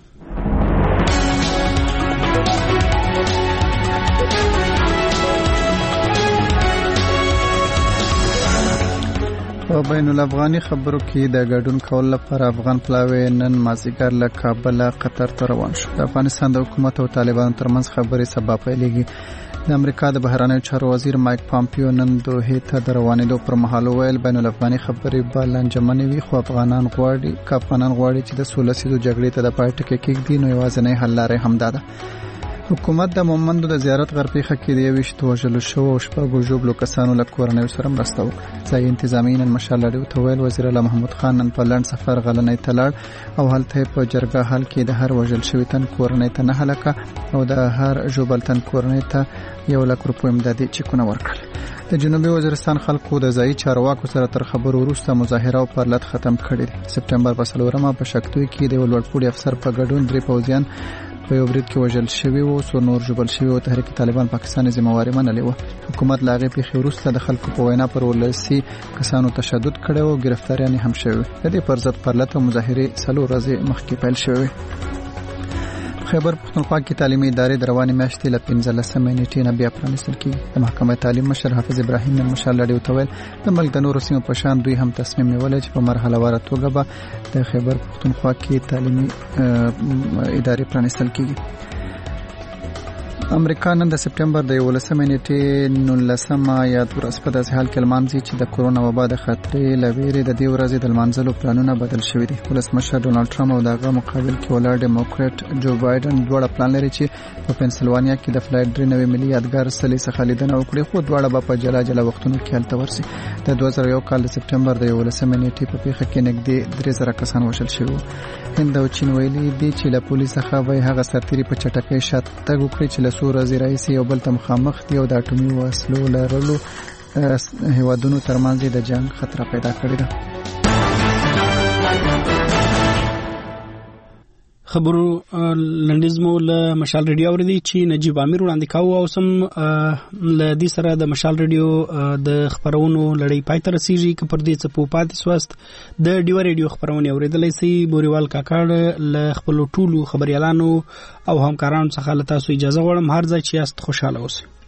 [SPEAKER 2] په بین الافغاني خبرو کې د ګډون کول لپاره افغان پلاوی نن مازیګر له کابل قطر ته روان شو. د افغانستان د حکومت او طالبانو ترمنځ خبرې سبب پیلېږي. د امریکا د بهرنیو چارو وزیر مایک پامپیو نن دوحې ته د روانېدو پر مهال ویل بین الافغاني خبرې به لنجمنې وي خو افغانان غواړي چې د سوله سیزو جګړې ته د پای ټکی کېږدي نو یوازینۍ حل لاره همدا ده. حکومت د مومندو د زیارت غرپیخه کې د 20 وژلو شو او شپږ ژوبلو کسانو له کورنۍ سره مرسته وکړه. ځای انتظامی نن مشال ریډیو ته ویل وزیر اعلی محمود خان نن په لند سفر غلنۍ ته لاړ او هلته په جرګه حل کې د هر وژل شوی تن کورنۍ ته 9 لکه او د هر ژوبل تن کورنۍ ته 1 لک روپۍ امدادي چکونه ورکړل. د جنوبي وزیرستان خلکو د ځای چارواکو سره تر خبرو وروسته مظاهره او پرلط ختم کړي. سپټمبر په 4 په شکتوي کې د ولوړپوړي افسر په ګډون 3 پوځیان په یو برید کې وژل شوي وو څو نور ژوبل شوي او تحریک طالبان پاکستان ذمہواری منلې وه. حکومت لا غي پیښې وروسته د خلکو په وینا پر ولسی کسانو تشدد کړي او گرفتاریان هم شوي. د دې پر ضد پرلط او مظاهره 3 ورځې مخکې پیل شوې. خیبر پښتونخوا کې تعلیمي ادارې د روانې میاشتې له 15 نیټې نه بیا پرانیستل کیږي. د محکمې تعلیم مشر حافظ ابراهیم نن مشال ریډیو ته ویل د ملک د نورو سیمو په شان دوی هم تصمیم نیولی چې په مرحله واره توګه به د خیبر پښتونخوا کې تعلیمي ادارې پرانیستل کیږي. امریکا نن د سپټمبر د 11 نیټې 19 یاد ورځ په داسې حال کې لمانځي چې د کورونا وبا د خطرې لویرې د دې ورځې د لمانځلو پلانونه بدل شوي دي. ولسمشر ډونالد ټرمپ او دغه مقابل کې ولاړ ډیموکراټ جو بایدن دواړه پلان لري چې په پنسلوانیا کې د فلایټ 93 ملي یادګار سلې څخه لیدنه وکړي، خو دواړه به په جلا جلا وختونو کې هلته ورسي. د 2001 کال د سپټمبر د 11 نیټې په پیښه کې نږدې 3000 کسان وژل شوي. هند او چین ویلي دي چې له پولیس څخه به هغه سرتیري په چټکۍ شاته تګ وکړي چې له څو ورځې راهیسې یو بل ته مخامخ دي او د اټومي وسلو لرلو هیوادونو ترمنځ د جنگ خطر پیدا کړی ده.
[SPEAKER 1] خبرو لنډیزمو له مشال ریډیو اوریدي چې نجیب امیر وړاندې کاوه او سم له دې سره د مشال ریډیو د خبرونو لړۍ پای ته رسیږي. که پر دې څه په پاتې سواست د ډیو ریډیو خبرونه اوریدلای شي. بوريوال کاکړ له خپل ټولو خبريالانو او همکارانو څخه له تاسو اجازه غواړم. هر ځای چې یاست خوشاله اوسئ.